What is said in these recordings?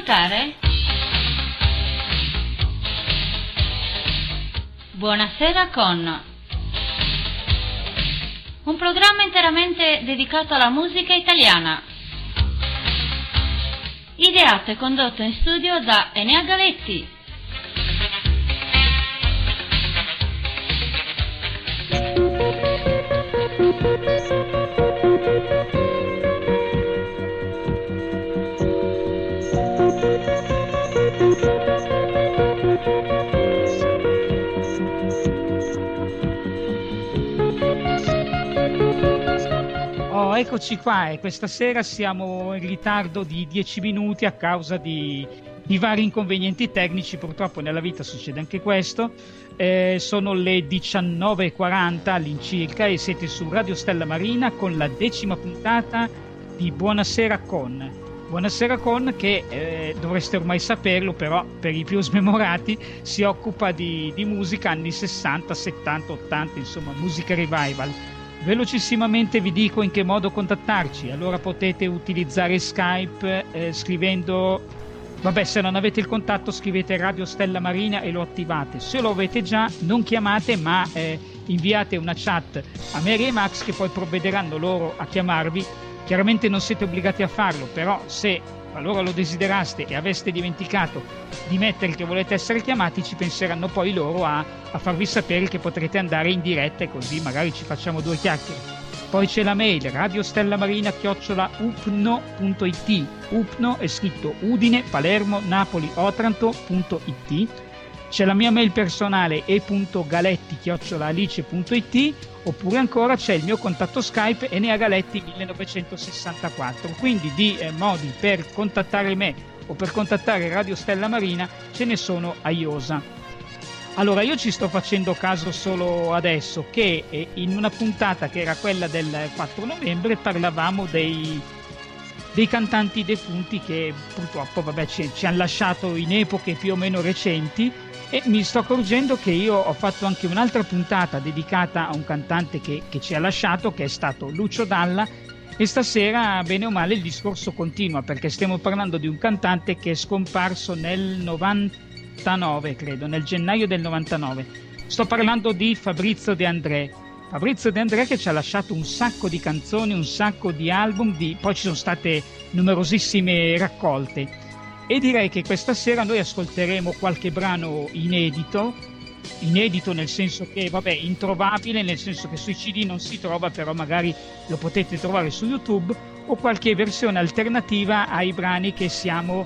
ascoltare Buonasera con, un programma interamente dedicato alla musica italiana, ideato e condotto in studio da Enea Galetti. Eccoci qua, e questa sera siamo in ritardo di 10 minuti a causa di vari inconvenienti tecnici. Purtroppo nella vita succede anche questo. Sono le 19:40 all'incirca e siete su Radio Stella Marina con la 10ª puntata di Buonasera con. Buonasera con, che dovreste ormai saperlo, però per i più smemorati si occupa di musica anni 60, 70, 80, insomma musica revival. Velocissimamente vi dico in che modo contattarci. Allora potete utilizzare Skype scrivendo, se non avete il contatto scrivete Radio Stella Marina e lo attivate. Se lo avete già non chiamate, ma inviate una chat a Mary e Max che poi provvederanno loro a chiamarvi. Chiaramente non siete obbligati a farlo, però se qualora lo desideraste e aveste dimenticato di mettere che volete essere chiamati, ci penseranno poi loro a farvi sapere che potrete andare in diretta, e così magari ci facciamo due chiacchiere. Poi c'è la mail radiostellamarina@upno.it. Upno è scritto Udine, Palermo, Napoli, Otranto.it. C'è la mia mail personale e.galetti@alice.it, oppure ancora c'è il mio contatto Skype Enea Galetti 1964. Quindi di modi per contattare me o per contattare Radio Stella Marina ce ne sono a iosa. Allora, io ci sto facendo caso solo adesso che in una puntata che era quella del 4 novembre parlavamo dei cantanti defunti che purtroppo ci hanno lasciato in epoche più o meno recenti, e mi sto accorgendo che io ho fatto anche un'altra puntata dedicata a un cantante che ci ha lasciato, che è stato Lucio Dalla, e stasera bene o male il discorso continua, perché stiamo parlando di un cantante che è scomparso nel 99, credo, nel gennaio del 99. Sto parlando di Fabrizio De André. Fabrizio De André che ci ha lasciato un sacco di canzoni, un sacco di album, poi ci sono state numerosissime raccolte. E direi che questa sera noi ascolteremo qualche brano inedito nel senso che, introvabile, nel senso che sui CD non si trova, però magari lo potete trovare su YouTube, o qualche versione alternativa ai brani che siamo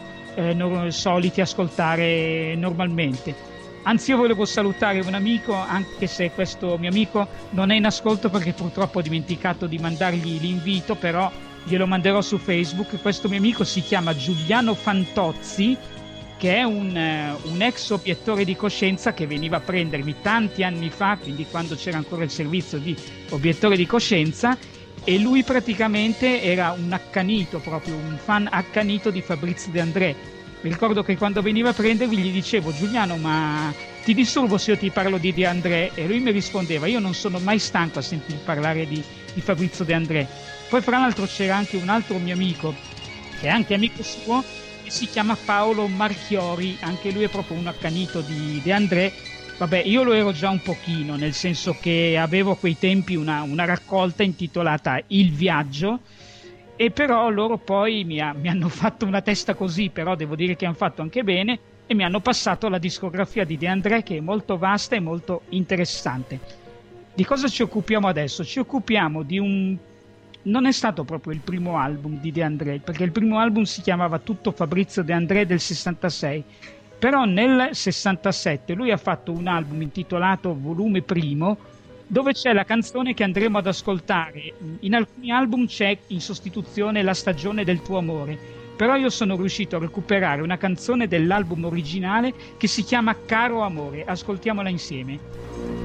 soliti ascoltare normalmente. Anzi, io volevo salutare un amico, anche se questo mio amico non è in ascolto perché purtroppo ho dimenticato di mandargli l'invito, però glielo manderò su Facebook. Questo mio amico si chiama Giuliano Fantozzi, che è un ex obiettore di coscienza che veniva a prendermi tanti anni fa, quindi quando c'era ancora il servizio di obiettore di coscienza, e lui praticamente era un accanito, proprio un fan accanito di Fabrizio De André. Mi ricordo che quando veniva a prendermi gli dicevo: Giuliano, ma ti disturbo se io ti parlo di De André? E lui mi rispondeva: io non sono mai stanco a sentire parlare di Fabrizio De André. Poi fra l'altro c'era anche un altro mio amico, che è anche amico suo, che si chiama Paolo Marchiori, anche lui è proprio un accanito di De André. Io lo ero già un pochino, nel senso che avevo a quei tempi una raccolta intitolata Il Viaggio, e però loro poi mi hanno fatto una testa così, però devo dire che hanno fatto anche bene, e mi hanno passato la discografia di De André, che è molto vasta e molto interessante. Di cosa ci occupiamo adesso? Ci occupiamo di non è stato proprio il primo album di De André, perché il primo album si chiamava Tutto Fabrizio De André del 66, però nel 67 lui ha fatto un album intitolato Volume Primo, dove c'è la canzone che andremo ad ascoltare. In alcuni album c'è in sostituzione La stagione del tuo amore, però io sono riuscito a recuperare una canzone dell'album originale che si chiama Caro Amore. Ascoltiamola insieme.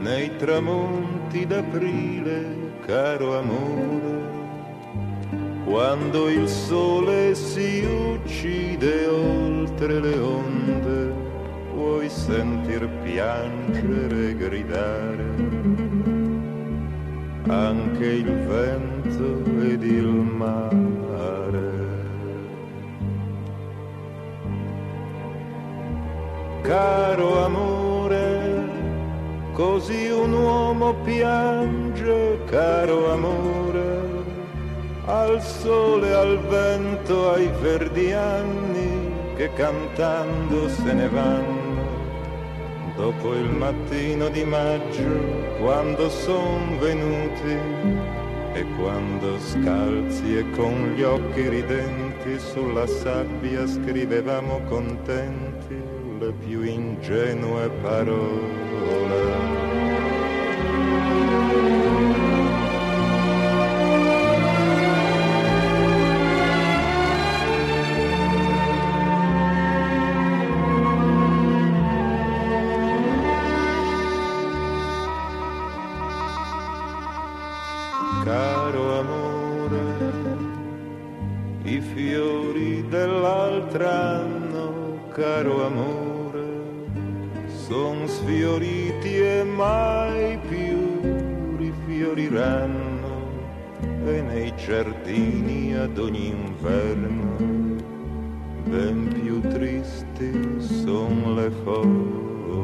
nei tramonti d'aprile, caro amore, quando il sole si uccide oltre le onde, puoi sentir piangere e gridare anche il vento ed il mare. Caro amore, così un uomo piange, caro amore, al sole, al vento, ai verdi anni che cantando se ne vanno dopo il mattino di maggio, quando son venuti e quando scalzi e con gli occhi ridenti sulla sabbia scrivevamo contenti le più ingenue parole. Caro amore, i fiori dell'altro anno, caro amore, son sfioriti e mai più rifioriranno, e nei giardini ad ogni inverno ben più tristi son le foglie.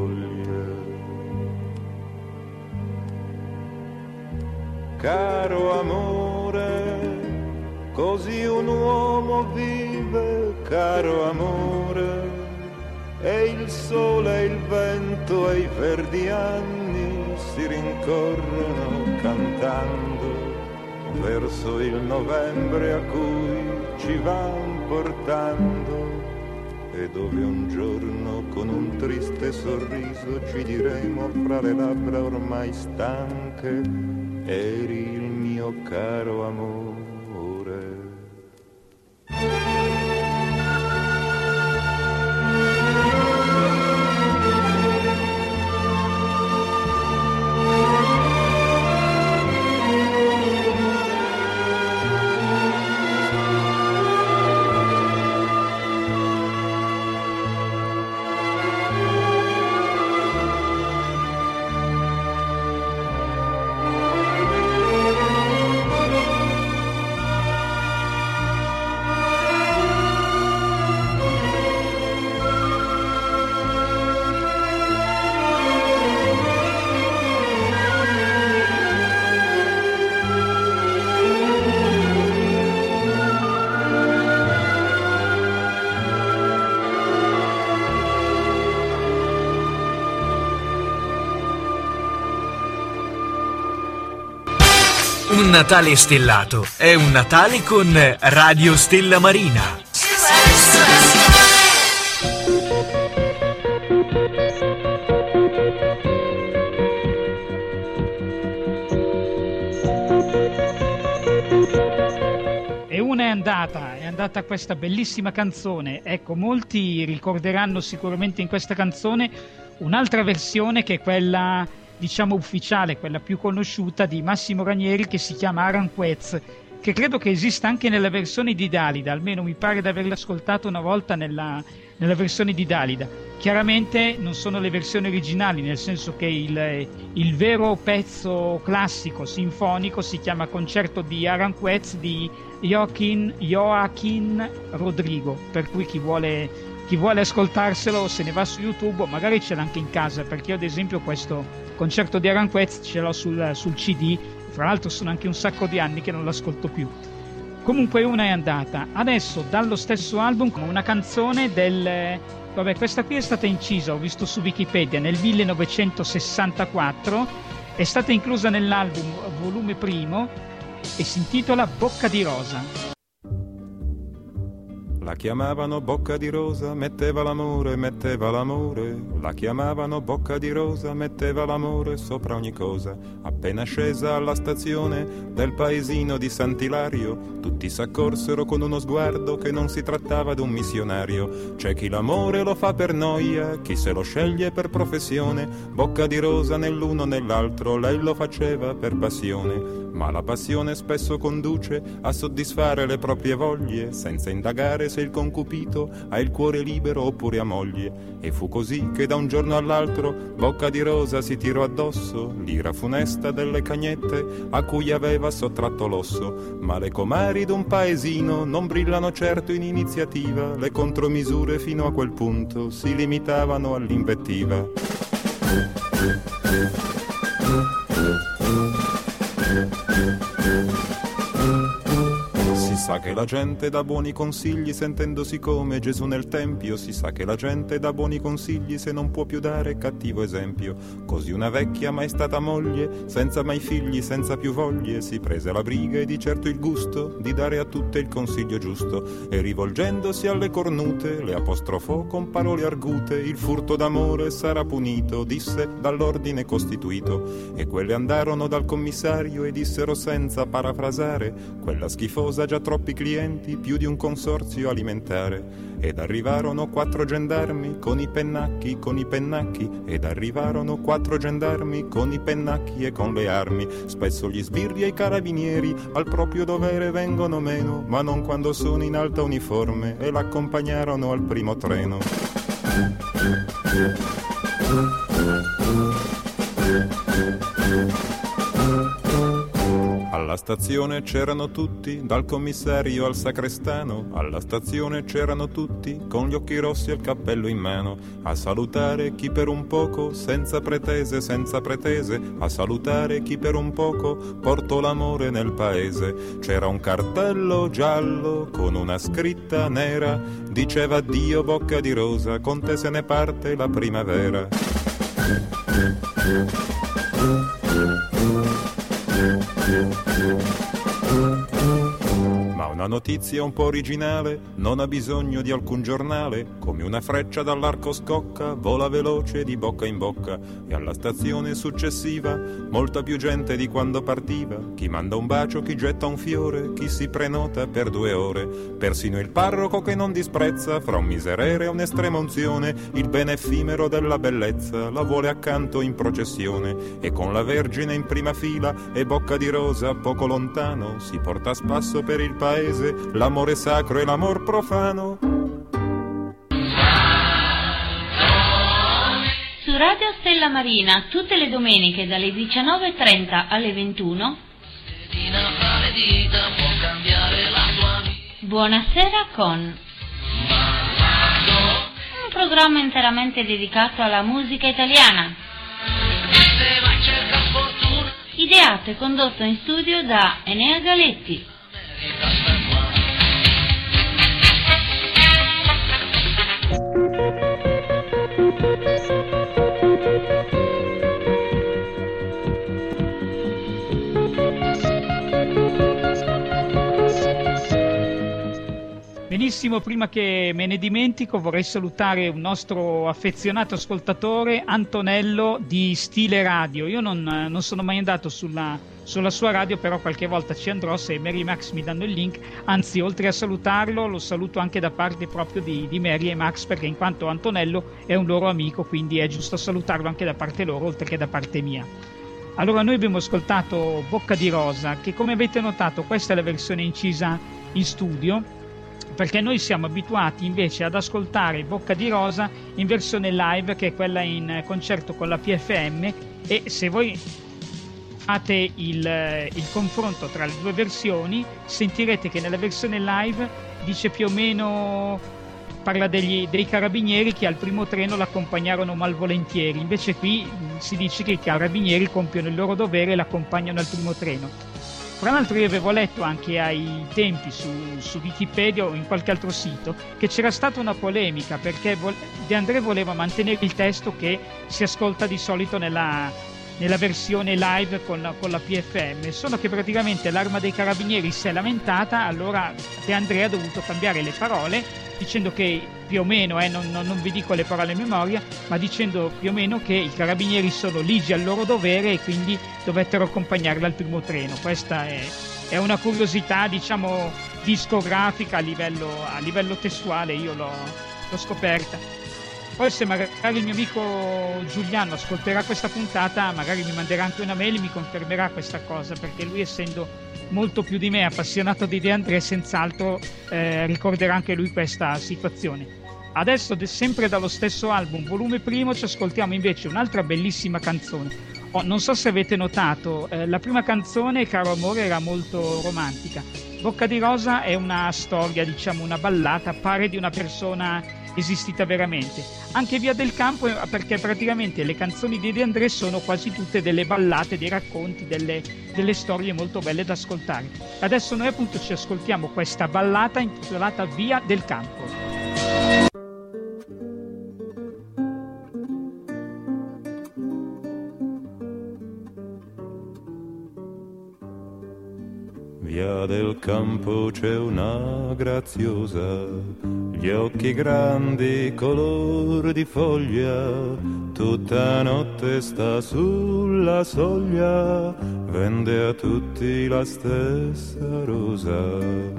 Caro amore, così un uomo vive, caro amore, e il sole e il vento e i verdi anni si rincorrono cantando verso il novembre a cui ci van portando, e dove un giorno con un triste sorriso ci diremo fra le labbra ormai stanche: eri il mio caro amore. Un Natale stellato è un Natale con Radio Stella Marina. E una è andata questa bellissima canzone. Ecco, molti ricorderanno sicuramente in questa canzone un'altra versione che è quella, diciamo, ufficiale, quella più conosciuta di Massimo Ranieri, che si chiama Aranjuez, che credo che esista anche nella versione di Dalida, almeno mi pare di averla ascoltata una volta nella versione di Dalida. Chiaramente non sono le versioni originali, nel senso che il vero pezzo classico sinfonico si chiama Concerto di Aranjuez di Joaquín Rodrigo, per cui chi vuole ascoltarselo se ne va su YouTube, o magari ce l'ha anche in casa, perché io ad esempio questo Concerto di Aranjuez ce l'ho sul CD, fra l'altro sono anche un sacco di anni che non l'ascolto più. Comunque una è andata. Adesso dallo stesso album una canzone vabbè, questa qui è stata incisa, ho visto su Wikipedia, nel 1964, è stata inclusa nell'album volume primo e si intitola Bocca di Rosa. La chiamavano bocca di rosa, metteva l'amore, metteva l'amore. La chiamavano bocca di rosa, metteva l'amore sopra ogni cosa. Appena scesa alla stazione del paesino di Sant'Ilario, tutti s'accorsero con uno sguardo che non si trattava d'un missionario. C'è chi l'amore lo fa per noia, chi se lo sceglie per professione. Bocca di rosa nell'uno nell'altro, lei lo faceva per passione. Ma la passione spesso conduce a soddisfare le proprie voglie, senza indagare se il concupito ha il cuore libero oppure ha moglie. E fu così che da un giorno all'altro Bocca di rosa si tirò addosso l'ira funesta delle cagnette a cui aveva sottratto l'osso. Ma le comari d'un paesino non brillano certo in iniziativa, le contromisure fino a quel punto si limitavano all'invettiva. Si sa che la gente dà buoni consigli sentendosi come Gesù nel tempio. Si sa che la gente dà buoni consigli se non può più dare cattivo esempio. Così una vecchia mai stata moglie, senza mai figli, senza più voglie, si prese la briga e di certo il gusto di dare a tutte il consiglio giusto. E rivolgendosi alle cornute le apostrofò con parole argute: il furto d'amore sarà punito, disse dall'ordine costituito. E quelle andarono dal commissario e dissero senza parafrasare: quella schifosa già troppi clienti, più di un consorzio alimentare. Ed arrivarono 4 gendarmi con i pennacchi, ed arrivarono 4 gendarmi con i pennacchi e con le armi. Spesso gli sbirri e i carabinieri al proprio dovere vengono meno, ma non quando sono in alta uniforme, e l'accompagnarono al primo treno. Alla stazione c'erano tutti, dal commissario al sacrestano. Alla stazione c'erano tutti, con gli occhi rossi e il cappello in mano, a salutare chi per un poco, senza pretese, a salutare chi per un poco portò l'amore nel paese. C'era un cartello giallo con una scritta nera, diceva: addio Bocca di rosa, con te se ne parte la primavera. Ma una notizia un po' originale non ha bisogno di alcun giornale. Come una freccia dall'arco scocca, vola veloce di bocca in bocca, e alla stazione successiva molta più gente di quando partiva. Chi manda un bacio, chi getta un fiore, chi si prenota per 2 ore. Persino il parroco che non disprezza, fra un miserere e un'estrema unzione, il bene effimero della bellezza la vuole accanto in processione. E con la Vergine in prima fila e Bocca di rosa poco lontano, si porta a spasso per il paese l'amore sacro e l'amor profano. Su Radio Stella Marina, tutte le domeniche dalle 19:30 alle 21. Buonasera con un programma interamente dedicato alla musica italiana, ideato e condotto in studio da Enea Galetti. Benissimo, prima che me ne dimentico vorrei salutare un nostro affezionato ascoltatore, Antonello di Stile Radio. Io non sono mai andato sulla sua radio, però qualche volta ci andrò se Mary e Max mi danno il link. Anzi, oltre a salutarlo, lo saluto anche da parte proprio di Mary e Max, perché in quanto Antonello è un loro amico, quindi è giusto salutarlo anche da parte loro, oltre che da parte mia. Allora, noi abbiamo ascoltato Bocca di rosa, che come avete notato questa è la versione incisa in studio, perché noi siamo abituati invece ad ascoltare Bocca di rosa in versione live, che è quella in concerto con la PFM, e se voi fate il confronto tra le 2 versioni sentirete che nella versione live dice più o meno, parla dei carabinieri che al primo treno l'accompagnarono malvolentieri, invece qui si dice che i carabinieri compiono il loro dovere e l'accompagnano al primo treno. Tra l'altro io avevo letto anche ai tempi su Wikipedia o in qualche altro sito che c'era stata una polemica perché De André voleva mantenere il testo che si ascolta di solito nella nella versione live con la PFM, solo che praticamente l'Arma dei Carabinieri si è lamentata, allora De André ha dovuto cambiare le parole dicendo che più o meno, non vi dico le parole a memoria, ma dicendo più o meno che i carabinieri sono ligi al loro dovere e quindi dovettero accompagnarla al primo treno. Questa è una curiosità, diciamo, discografica a livello testuale, io l'ho scoperta. Poi se magari il mio amico Giuliano ascolterà questa puntata, magari mi manderà anche una mail e mi confermerà questa cosa, perché lui, essendo molto più di me appassionato di De André, senz'altro ricorderà anche lui questa situazione. Adesso, sempre dallo stesso album, volume primo, ci ascoltiamo invece un'altra bellissima canzone. Non so se avete notato, la prima canzone, Caro Amore, era molto romantica. Bocca di Rosa è una storia, diciamo una ballata, pare di una persona esistita veramente. Anche Via del Campo, perché praticamente le canzoni di De André sono quasi tutte delle ballate, dei racconti, delle storie molto belle da ascoltare. Adesso noi appunto ci ascoltiamo questa ballata intitolata Via del Campo. Via del Campo c'è una graziosa, gli occhi grandi color di foglia, tutta notte sta sulla soglia, vende a tutti la stessa rosa.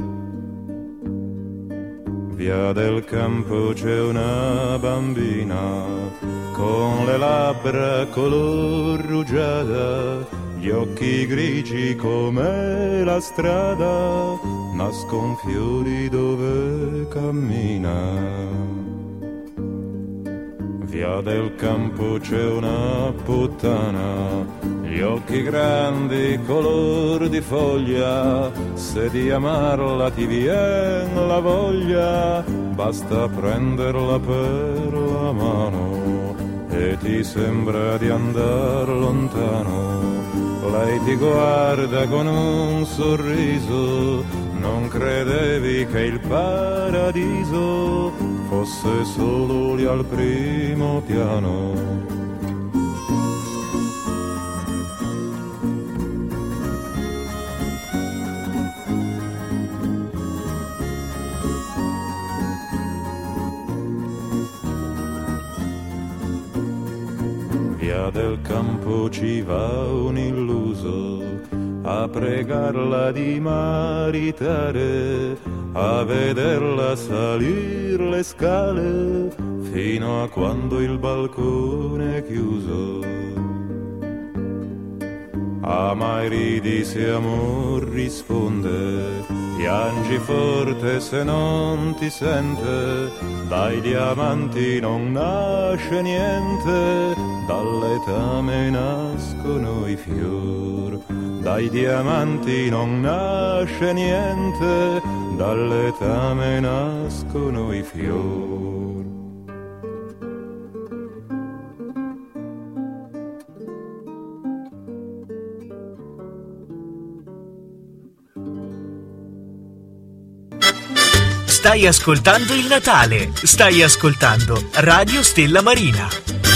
Via del Campo c'è una bambina con le labbra color rugiada, gli occhi grigi come la strada, nascon fiori dove cammina. Via del Campo c'è una puttana, gli occhi grandi color di foglia, se di amarla ti vien la voglia, basta prenderla per la mano e ti sembra di andar lontano. Lei ti guarda con un sorriso, non credevi che il paradiso fosse solo lì al primo piano. Via del Campo ci va un illuso a pregarla di maritare, a vederla salir le scale fino a quando il balcone è chiuso. Ama e ridi se amor risponde, piangi forte se non ti sente, dai diamanti non nasce niente, dall'etame nascono i fior. Dai diamanti non nasce niente, dall'etame nascono i fior. Stai ascoltando il Natale, stai ascoltando Radio Stella Marina.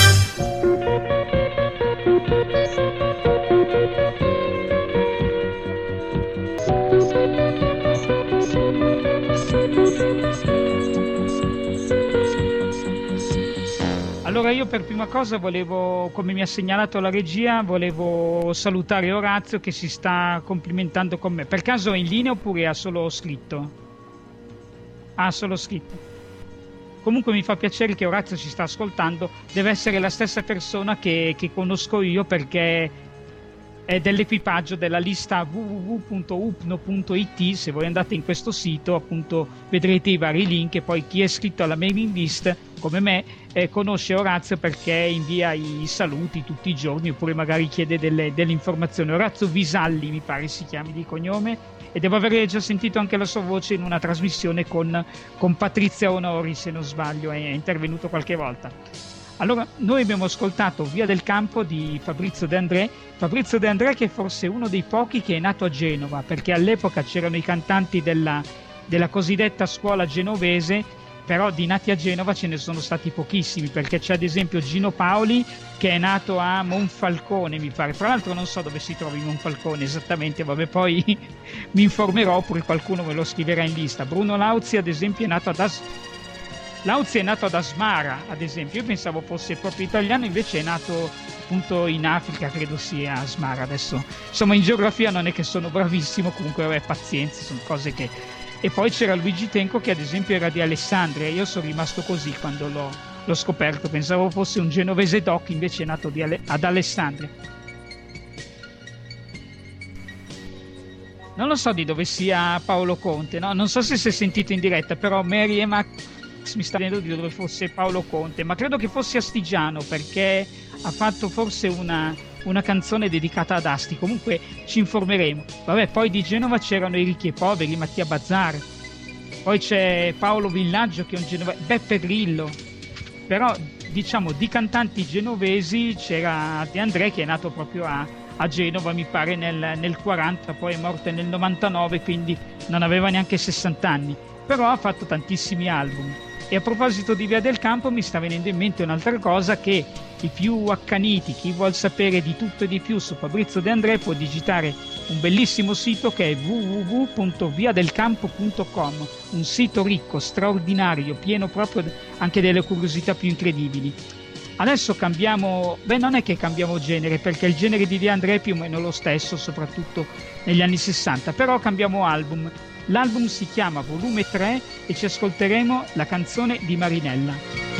Allora io per prima cosa volevo, come mi ha segnalato la regia, volevo salutare Orazio che si sta complimentando con me. Per caso è in linea oppure ha solo scritto? Ah, solo scritto. Comunque mi fa piacere che Orazio ci sta ascoltando, deve essere la stessa persona che conosco io, perché è dell'equipaggio della lista www.upno.it. Se voi andate in questo sito appunto vedrete i vari link, e poi chi è iscritto alla mailing list come me conosce Orazio perché invia i saluti tutti i giorni, oppure magari chiede delle informazioni. Orazio Visalli mi pare si chiami di cognome, e devo aver già sentito anche la sua voce in una trasmissione con Patrizia Onori, se non sbaglio, è intervenuto qualche volta. Allora, noi abbiamo ascoltato Via del Campo di Fabrizio De André. Fabrizio De André, che è forse uno dei pochi che è nato a Genova, perché all'epoca c'erano i cantanti della cosiddetta scuola genovese, però di nati a Genova ce ne sono stati pochissimi, perché c'è ad esempio Gino Paoli che è nato a Monfalcone, mi pare. Tra l'altro non so dove si trovi Monfalcone esattamente, vabbè, poi mi informerò oppure qualcuno me lo scriverà in lista. Bruno Lauzi ad esempio è nato ad Asmara, ad esempio. Io pensavo fosse proprio italiano, invece è nato appunto in Africa, credo sia Asmara. Adesso insomma in geografia non è che sono bravissimo, comunque vabbè, pazienza, sono cose che... E poi c'era Luigi Tenco che ad esempio era di Alessandria. Io sono rimasto così quando l'ho scoperto, pensavo fosse un genovese doc, invece è nato ad Alessandria. Non lo so di dove sia Paolo Conte, no? Non so se si è sentito in diretta, però Mary e Max mi sta vedendo di dove fosse Paolo Conte, ma credo che fosse astigiano, perché ha fatto forse una canzone dedicata ad Asti. Comunque ci informeremo. Vabbè, poi di Genova c'erano i ricchi e poveri, Mattia Bazzar, poi c'è Paolo Villaggio che è un genovese, Beppe Grillo. Però diciamo di cantanti genovesi c'era De André che è nato proprio a Genova, mi pare nel 40, poi è morto nel 99, quindi non aveva neanche 60 anni, però ha fatto tantissimi album. E a proposito di Via del Campo mi sta venendo in mente un'altra cosa, che i più accaniti, chi vuol sapere di tutto e di più su Fabrizio De André, può digitare un bellissimo sito che è www.viadelcampo.com, un sito ricco, straordinario, pieno proprio anche delle curiosità più incredibili. Adesso cambiamo, non è che cambiamo genere, perché il genere di De André è più o meno lo stesso, soprattutto negli anni 60, però cambiamo album. L'album si chiama Volume 3 e ci ascolteremo la canzone di Marinella.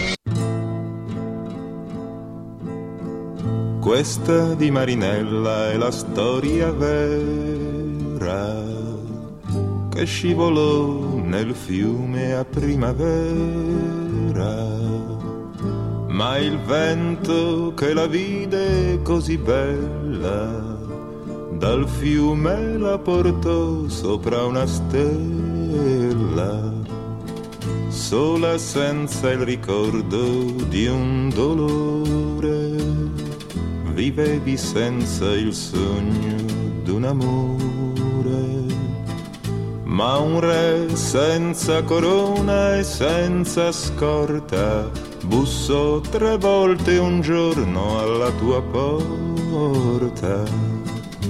Questa di Marinella è la storia vera che scivolò nel fiume a primavera, ma il vento che la vide così bella dal fiume la portò sopra una stella, sola senza il ricordo di un dolore, vivevi senza il sogno d'un amore. Ma un re senza corona e senza scorta bussò 3 volte un giorno alla tua porta.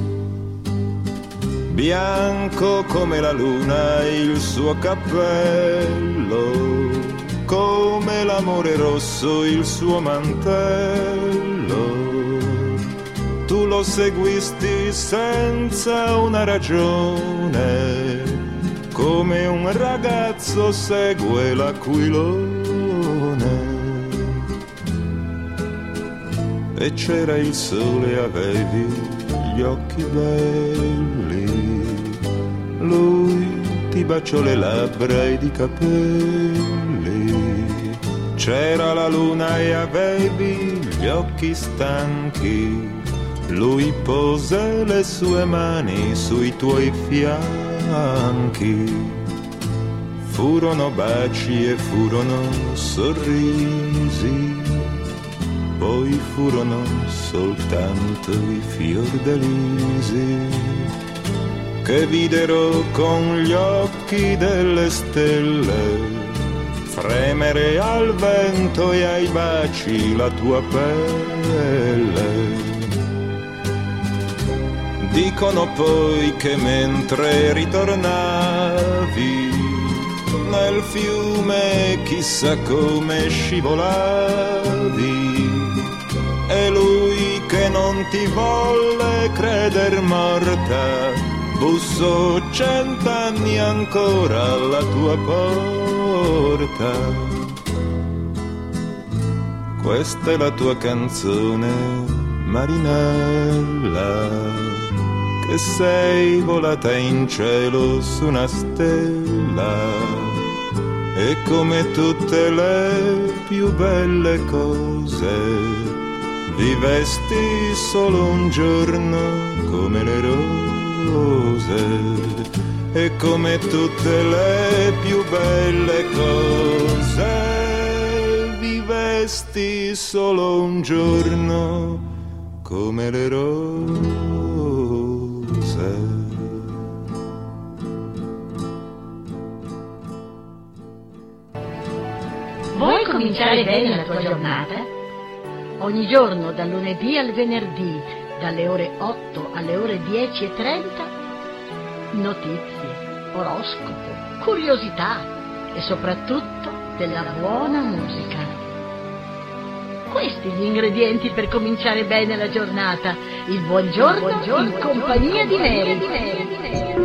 Bianco come la luna il suo cappello, come l'amore rosso il suo mantello. Tu lo seguisti senza una ragione, come un ragazzo segue l'aquilone. E c'era il sole e avevi gli occhi belli, lui ti baciò le labbra ed i capelli. C'era la luna e avevi gli occhi stanchi, lui pose le sue mani sui tuoi fianchi. Furono baci e furono sorrisi, poi furono soltanto i fiordalisi che videro con gli occhi delle stelle fremere al vento e ai baci la tua pelle. Dicono poi che mentre ritornavi nel fiume chissà come scivolavi, e lui che non ti volle creder morta bussò 100 anni ancora alla tua porta. Questa è la tua canzone, Marinella, che sei volata in cielo su una stella, e come tutte le più belle cose vivesti solo un giorno come le rose, e come tutte le più belle cose vivesti solo un giorno come le rose. cominciare bene la tua giornata? Ogni giorno, dal lunedì al venerdì, dalle ore 8 alle ore 10:30, notizie, oroscopo, curiosità e soprattutto della buona musica. Questi gli ingredienti per cominciare bene la giornata. Il buongiorno in compagnia di Mary.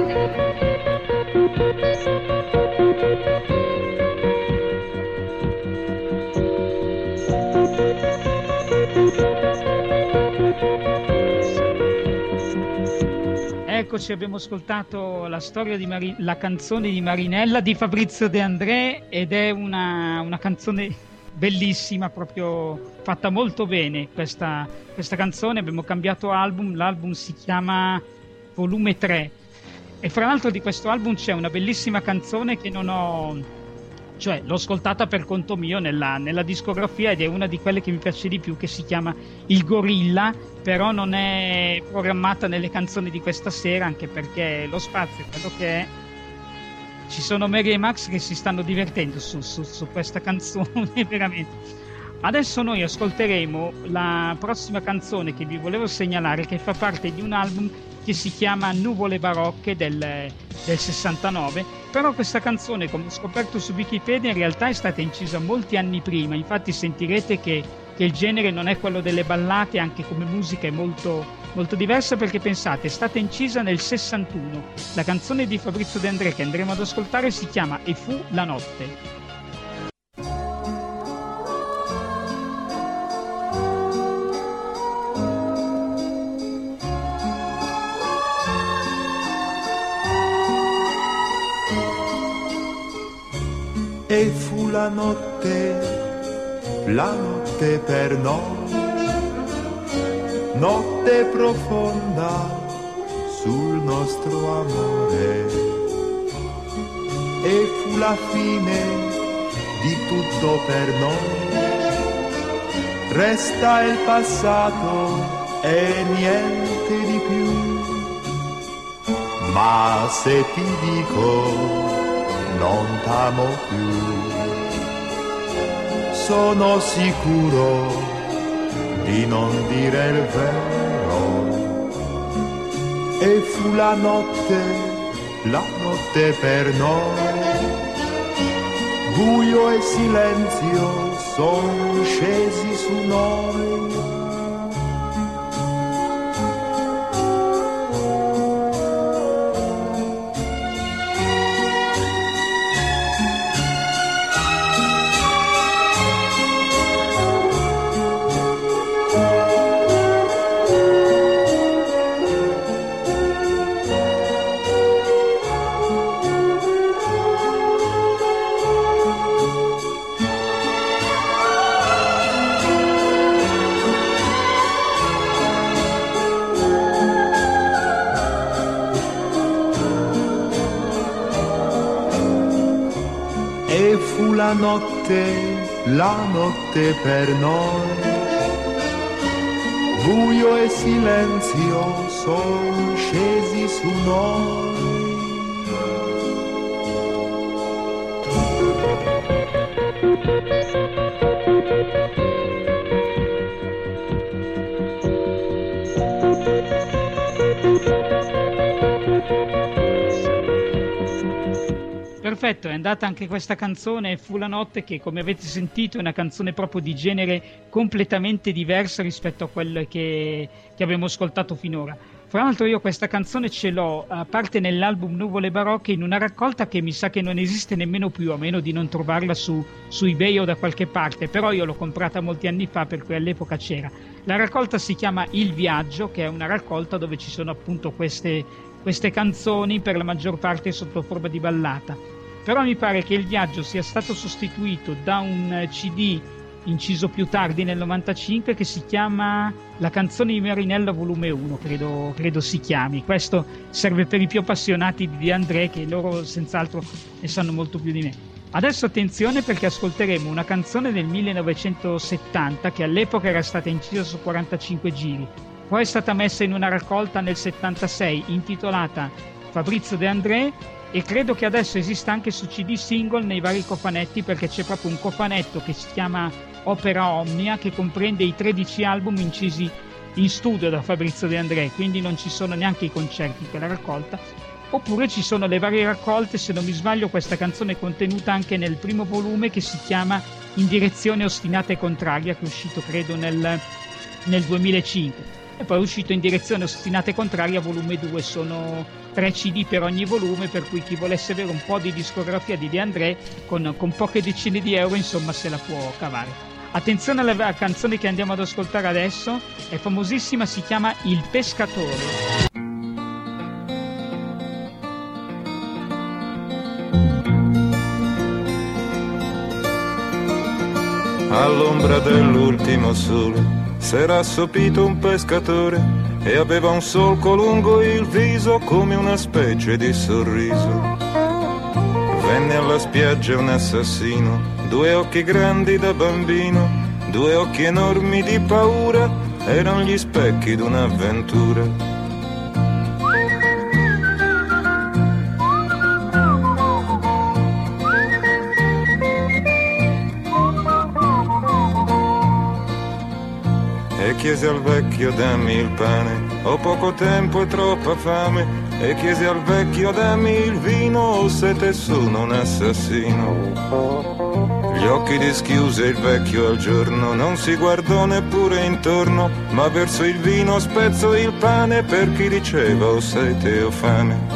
Eccoci, abbiamo ascoltato la storia di la canzone di Marinella di Fabrizio De André, ed è una canzone bellissima, proprio fatta molto bene questa canzone. Abbiamo cambiato album, l'album si chiama Volume 3 e fra l'altro di questo album c'è una bellissima canzone che non ho, cioè l'ho ascoltata per conto mio nella discografia, ed è una di quelle che mi piace di più, che si chiama Il Gorilla, però non è programmata nelle canzoni di questa sera, anche perché lo spazio è quello che è. Ci sono Mary e Max che si stanno divertendo su questa canzone veramente. Adesso noi ascolteremo la prossima canzone che vi volevo segnalare, che fa parte di un album che si chiama Nuvole Barocche del 69, però questa canzone, come ho scoperto su Wikipedia, in realtà è stata incisa molti anni prima. Infatti sentirete che il genere non è quello delle ballate, anche come musica è molto, molto diversa, perché pensate, è stata incisa nel 61. La canzone di Fabrizio De André che andremo ad ascoltare si chiama E fu la notte. E fu la notte per noi, notte profonda sul nostro amore, e fu la fine di tutto per noi, resta il passato e niente di più, ma se ti dico non t'amo più, sono sicuro di non dire il vero. E fu la notte per noi, buio e silenzio son scesi su noi. La notte per noi, buio e silenzio son scesi su noi. Perfetto, è andata anche questa canzone, Fu la notte, che come avete sentito è una canzone proprio di genere completamente diversa rispetto a quelle che abbiamo ascoltato finora. Fra l'altro io questa canzone ce l'ho, a parte nell'album Nuvole Barocche, in una raccolta che mi sa che non esiste nemmeno più, a meno di non trovarla su eBay o da qualche parte, però io l'ho comprata molti anni fa, per cui all'epoca c'era. La raccolta si chiama Il Viaggio, che è una raccolta dove ci sono appunto queste canzoni, per la maggior parte sotto forma di ballata. Però mi pare che Il Viaggio sia stato sostituito da un CD inciso più tardi nel 95 che si chiama La canzone di Marinella volume 1, credo si chiami. Questo serve per i più appassionati di De André, che loro senz'altro ne sanno molto più di me. Adesso attenzione, perché ascolteremo una canzone del 1970 che all'epoca era stata incisa su 45 giri, poi è stata messa in una raccolta nel 76 intitolata Fabrizio De André, e credo che adesso esista anche su CD single nei vari cofanetti, perché c'è proprio un cofanetto che si chiama Opera Omnia, che comprende i 13 album incisi in studio da Fabrizio De André, quindi non ci sono neanche i concerti per la raccolta. Oppure ci sono le varie raccolte. Se non mi sbaglio, questa canzone è contenuta anche nel primo volume, che si chiama In direzione ostinata e contraria, che è uscito credo nel 2005, e poi è uscito In direzione ostinata e contraria volume 2. Sono 3 CD per ogni volume, per cui chi volesse avere un po' di discografia di De André con poche decine di euro, insomma, se la può cavare. Attenzione alla canzone che andiamo ad ascoltare adesso, è famosissima, si chiama Il pescatore. All'ombra dell'ultimo sole s'era assopito un pescatore e aveva un solco lungo il viso come una specie di sorriso. Venne alla spiaggia un assassino, 2 occhi grandi da bambino, 2 occhi enormi di paura, erano gli specchi d'un'avventura. E chiese al vecchio dammi il pane, ho poco tempo e troppa fame. E chiese al vecchio dammi il vino, ho sete e sono un assassino. Gli occhi dischiuse il vecchio al giorno, non si guardò neppure intorno, ma verso il vino spezzò il pane per chi diceva ho sete o fame.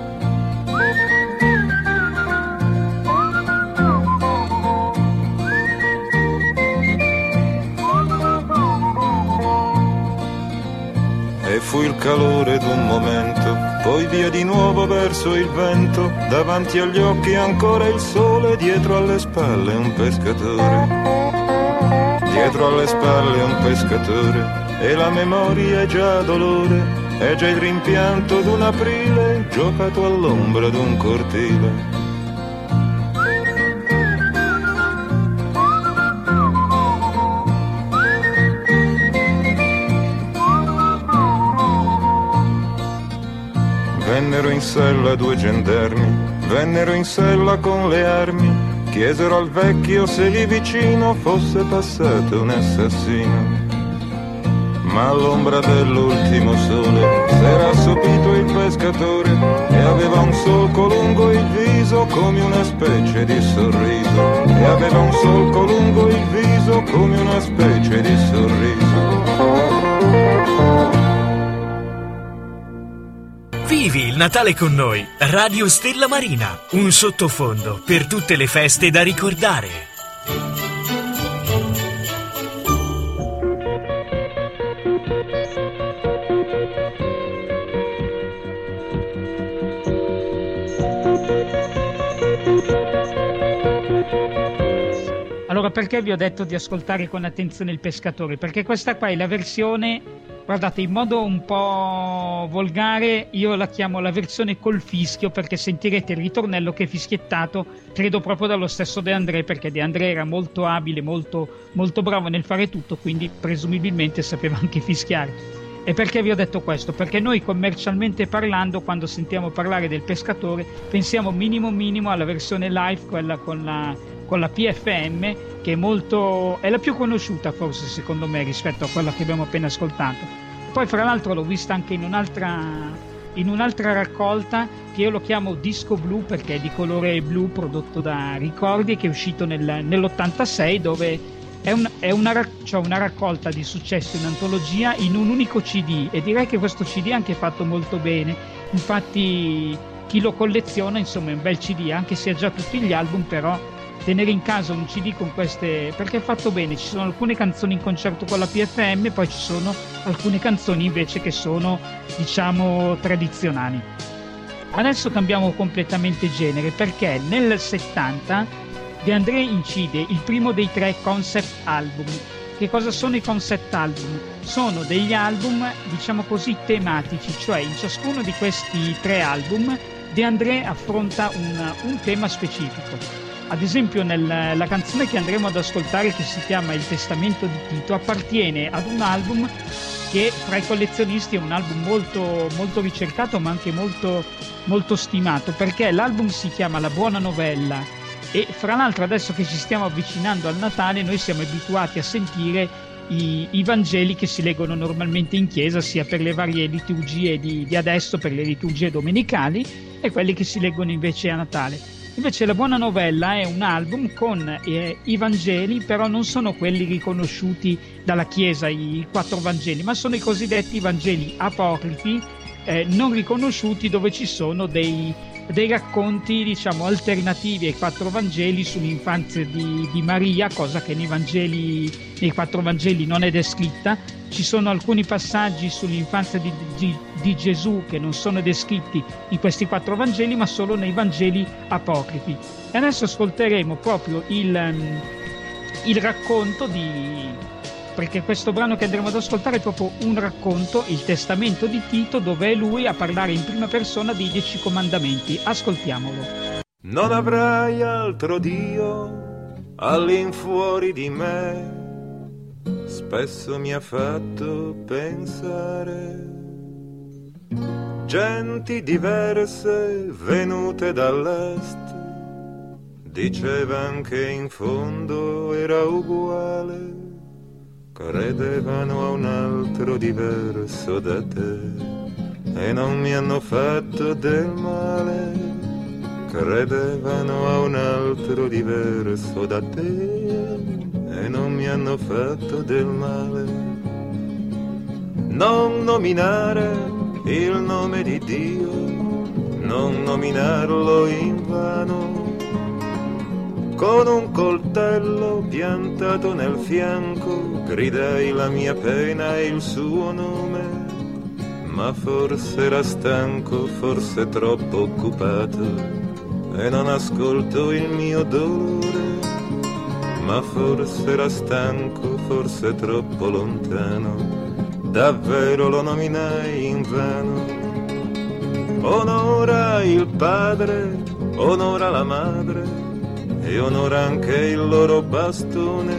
Fu il calore d'un momento, poi via di nuovo verso il vento, davanti agli occhi ancora il sole, dietro alle spalle un pescatore. Dietro alle spalle un pescatore, e la memoria è già dolore, è già il rimpianto d'un aprile, giocato all'ombra d'un cortile. Vennero in sella 2 gendarmi, vennero in sella con le armi, chiesero al vecchio se lì vicino fosse passato un assassino. Ma all'ombra dell'ultimo sole s'era assopito il pescatore e aveva un solco lungo il viso come una specie di sorriso. E aveva un solco lungo il viso come una specie di sorriso. Vivi il Natale con noi, Radio Stella Marina, un sottofondo per tutte le feste da ricordare. Allora, perché vi ho detto di ascoltare con attenzione Il pescatore? Perché questa qua è la versione, guardate, in modo un po' volgare, io la chiamo la versione col fischio, perché sentirete il ritornello che è fischiettato, credo proprio dallo stesso De André, perché De André era molto abile, molto, molto bravo nel fare tutto, quindi presumibilmente sapeva anche fischiare. E perché vi ho detto questo? Perché noi, commercialmente parlando, quando sentiamo parlare del pescatore, pensiamo minimo alla versione live, quella con la PFM, che è la più conosciuta forse secondo me rispetto a quella che abbiamo appena ascoltato. Poi fra l'altro l'ho vista anche in un'altra raccolta che io lo chiamo Disco Blu, perché è di colore blu, prodotto da Ricordi, che è uscito nell'86, dove è una raccolta di successi, un'antologia in un unico CD, e direi che questo CD è anche fatto molto bene. Infatti chi lo colleziona, insomma, è un bel CD, anche se ha già tutti gli album, però tenere in casa un CD con queste, perché è fatto bene. Ci sono alcune canzoni in concerto con la PFM, poi ci sono alcune canzoni invece che sono, diciamo, tradizionali. Adesso cambiamo completamente genere, perché nel 70 De André incide il primo dei 3 concept album. Che cosa sono i concept album? Sono degli album, diciamo così, tematici, cioè in ciascuno di questi 3 album De André affronta un tema specifico. Ad esempio la canzone che andremo ad ascoltare, che si chiama Il testamento di Tito, appartiene ad un album che fra i collezionisti è un album molto, molto ricercato, ma anche molto, molto stimato, perché l'album si chiama La Buona Novella, e fra l'altro adesso che ci stiamo avvicinando al Natale noi siamo abituati a sentire i Vangeli che si leggono normalmente in chiesa, sia per le varie liturgie di adesso, per le liturgie domenicali, e quelli che si leggono invece a Natale. Invece La Buona Novella è un album con i Vangeli, però non sono quelli riconosciuti dalla Chiesa, i 4 Vangeli, ma sono i cosiddetti Vangeli apocrifi, non riconosciuti, dove ci sono dei racconti, diciamo, alternativi ai 4 Vangeli sull'infanzia di Maria, cosa che nei 4 Vangeli non è descritta. Ci sono alcuni passaggi sull'infanzia di Gesù che non sono descritti in questi 4 Vangeli, ma solo nei Vangeli apocrifi. E adesso ascolteremo proprio il racconto perché questo brano che andremo ad ascoltare è proprio un racconto, il Testamento di Tito, dove è lui a parlare in prima persona dei 10 comandamenti. Ascoltiamolo. Non avrai altro Dio all'infuori di me, spesso mi ha fatto pensare. Genti diverse venute dall'est dicevano che in fondo era uguale. Credevano a un altro diverso da te e non mi hanno fatto del male. Credevano a un altro diverso da te e non mi hanno fatto del male. Non nominare il nome di Dio, non nominarlo in vano. Con un coltello piantato nel fianco gridai la mia pena e il suo nome, ma forse era stanco, forse troppo occupato e non ascolto il mio dolore, ma forse era stanco, forse troppo lontano, davvero lo nominai in vano. Onora il padre, onora la madre e onora anche il loro bastone.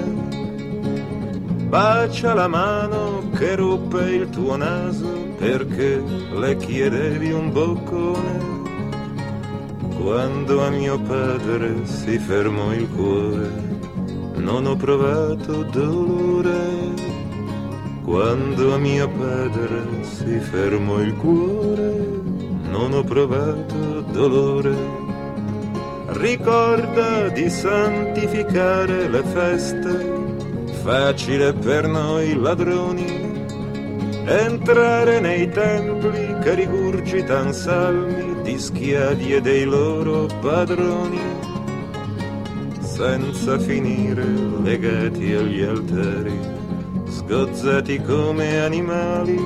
Bacia la mano che ruppe il tuo naso perché le chiedevi un boccone. Quando a mio padre si fermò il cuore non ho provato dolore. Quando a mio padre si fermò il cuore non ho provato dolore. Ricorda di santificare le feste, facile per noi ladroni, entrare nei templi che rigurgitan salmi di schiavi e dei loro padroni, senza finire legati agli altari, sgozzati come animali,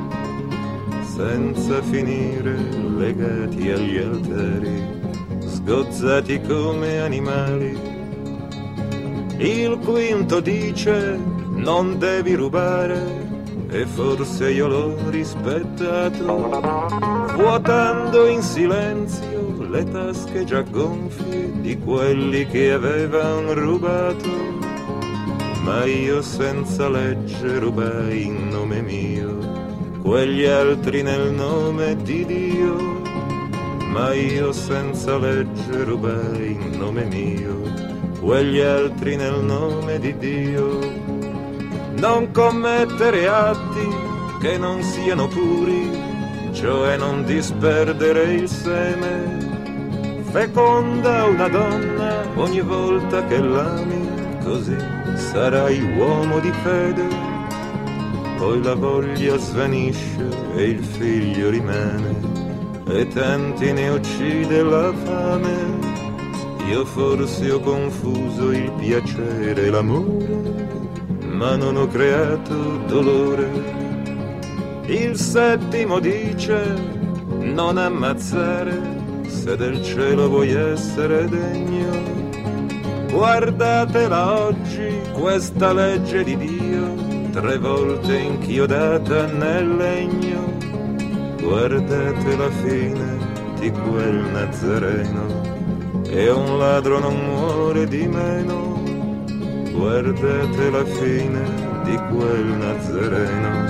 senza finire legati agli altari, sgozzati come animali. Il quinto dice non devi rubare e forse io l'ho rispettato, vuotando in silenzio le tasche già gonfie di quelli che avevano rubato. Ma io senza legge rubai in nome mio, quegli altri nel nome di Dio. Ma io senza legge rubai in nome mio, quegli altri nel nome di Dio. Non commettere atti che non siano puri, cioè non disperdere il seme. Feconda una donna ogni volta che l'ami, così sarai uomo di fede. Poi la voglia svanisce e il figlio rimane, e tanti ne uccide la fame. Io forse ho confuso il piacere e l'amore, ma non ho creato dolore. Il settimo dice non ammazzare se del cielo vuoi essere degno. Guardatela oggi questa legge di Dio, 3 volte inchiodata nel legno. Guardate la fine di quel Nazareno, e un ladro non muore di meno. Guardate la fine di quel Nazareno,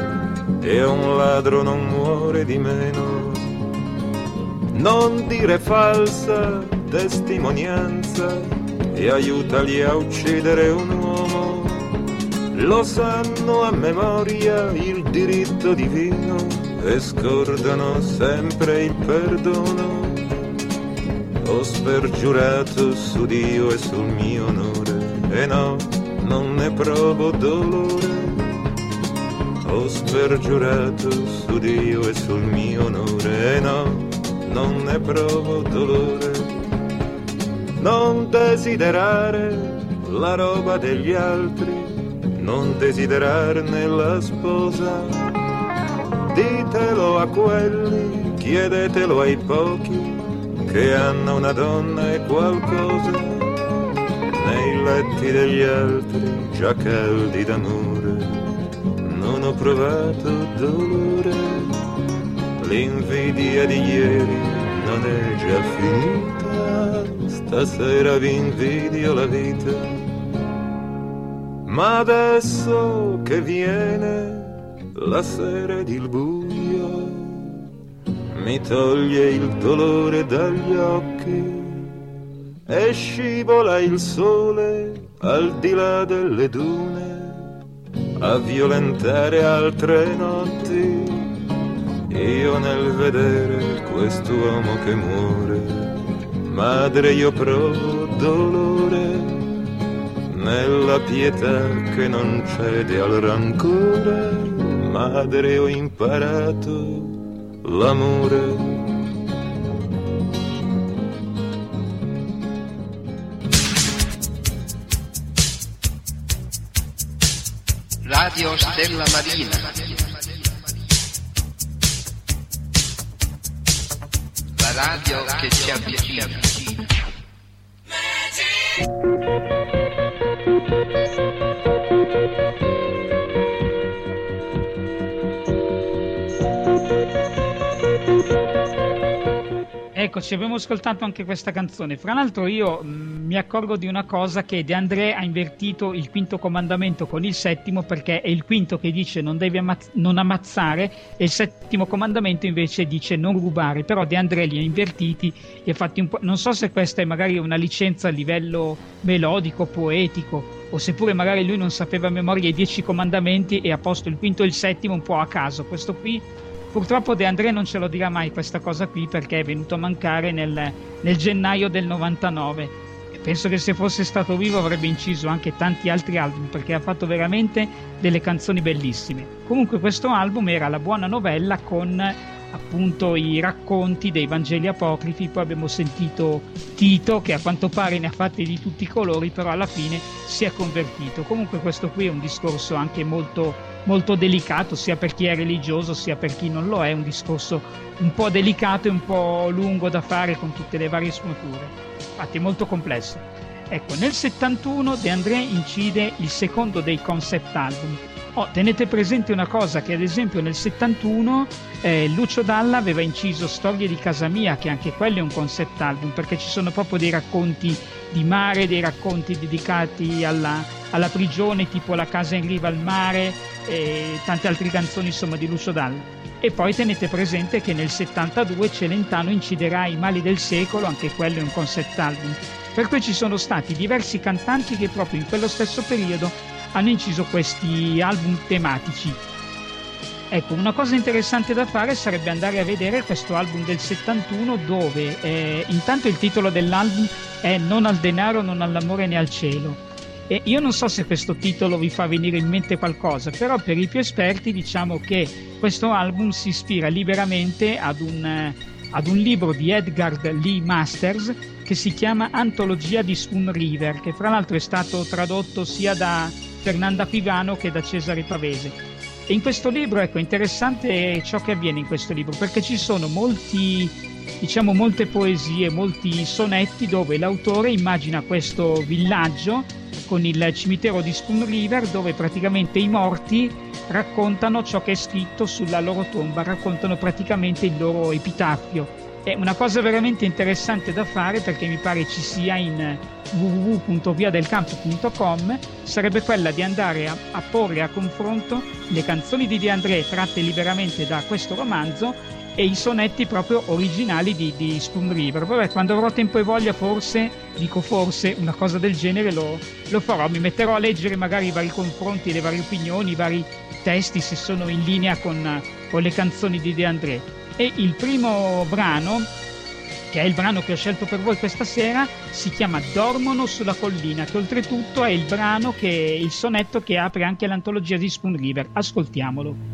e un ladro non muore di meno. Non dire falsa testimonianza e aiutali a uccidere un uomo. Lo sanno a memoria il diritto divino e scordano sempre il perdono. Ho spergiurato su Dio e sul mio onore, e no, non ne provo dolore. Ho spergiurato su Dio e sul mio onore, e no, non ne provo dolore. Non desiderare la roba degli altri, non desiderarne la sposa. Ditelo a quelli, chiedetelo ai pochi che hanno una donna e qualcosa. Nei letti degli altri già caldi d'amore non ho provato dolore. L'invidia di ieri non è già finita, stasera vi invidio la vita. Ma adesso che viene la sera ed il buio, mi toglie il dolore dagli occhi e scivola il sole al di là delle dune a violentare altre notti. Io nel vedere quest'uomo che muore, madre, io provo dolore. Nella pietà che non cede al rancore, madre, ho imparato l'amore. Radio Stella Marina, la radio che ci avvicina. Eccoci, abbiamo ascoltato anche questa canzone. Fra l'altro io mi accorgo di una cosa, che De André ha invertito il quinto comandamento con il settimo, perché è il quinto che dice non devi non ammazzare e il settimo comandamento invece dice non rubare. Però De André li ha invertiti e ha fatti un po', non so se questa è magari una licenza a livello melodico, poetico, o seppure magari lui non sapeva a memoria i 10 comandamenti e ha posto il quinto e il settimo un po' a caso. Questo qui purtroppo De André non ce lo dirà mai, questa cosa qui, perché è venuto a mancare nel gennaio del 99. E penso che se fosse stato vivo avrebbe inciso anche tanti altri album, perché ha fatto veramente delle canzoni bellissime. Comunque questo album era La buona novella con appunto i racconti dei Vangeli apocrifi. Poi abbiamo sentito Tito, che a quanto pare ne ha fatti di tutti i colori, però alla fine si è convertito. Comunque questo qui è un discorso anche molto molto delicato, sia per chi è religioso sia per chi non lo è, un discorso un po' delicato e un po' lungo da fare, con tutte le varie sfumature, infatti è molto complesso. Ecco, nel 71 De André incide il secondo dei concept album. Tenete presente una cosa, che ad esempio nel 71 Lucio Dalla aveva inciso Storie di casa mia, che anche quello è un concept album, perché ci sono proprio dei racconti di mare, dei racconti dedicati alla prigione, tipo La casa in riva al mare e tante altre canzoni insomma di Lucio Dalla. E poi tenete presente che nel 72 Celentano inciderà I mali del secolo, anche quello è un concept album, per cui ci sono stati diversi cantanti che proprio in quello stesso periodo hanno inciso questi album tematici. Ecco, una cosa interessante da fare sarebbe andare a vedere questo album del 71, dove intanto il titolo dell'album è Non al denaro, non all'amore né al cielo. E io non so se questo titolo vi fa venire in mente qualcosa, però per i più esperti diciamo che questo album si ispira liberamente ad un libro di Edgar Lee Masters che si chiama Antologia di Spoon River, che fra l'altro è stato tradotto sia da Fernanda Pivano che da Cesare Pavese. E in questo libro, ecco, è interessante ciò che avviene in questo libro, perché ci sono molte poesie, molti sonetti dove l'autore immagina questo villaggio con il cimitero di Spoon River, dove praticamente i morti raccontano ciò che è scritto sulla loro tomba, raccontano praticamente il loro epitaffio. È una cosa veramente interessante da fare, perché mi pare ci sia in www.viadelcampo.com, sarebbe quella di andare a porre a confronto le canzoni di De André tratte liberamente da questo romanzo e i sonetti proprio originali di Spoon River. Vabbè, quando avrò tempo e voglia forse una cosa del genere lo farò, mi metterò a leggere magari i vari confronti, le varie opinioni, i vari testi, se sono in linea con le canzoni di De André. E il primo brano, che è il brano che ho scelto per voi questa sera, si chiama Dormono sulla collina, che oltretutto è il sonetto che apre anche l'antologia di Spoon River. Ascoltiamolo.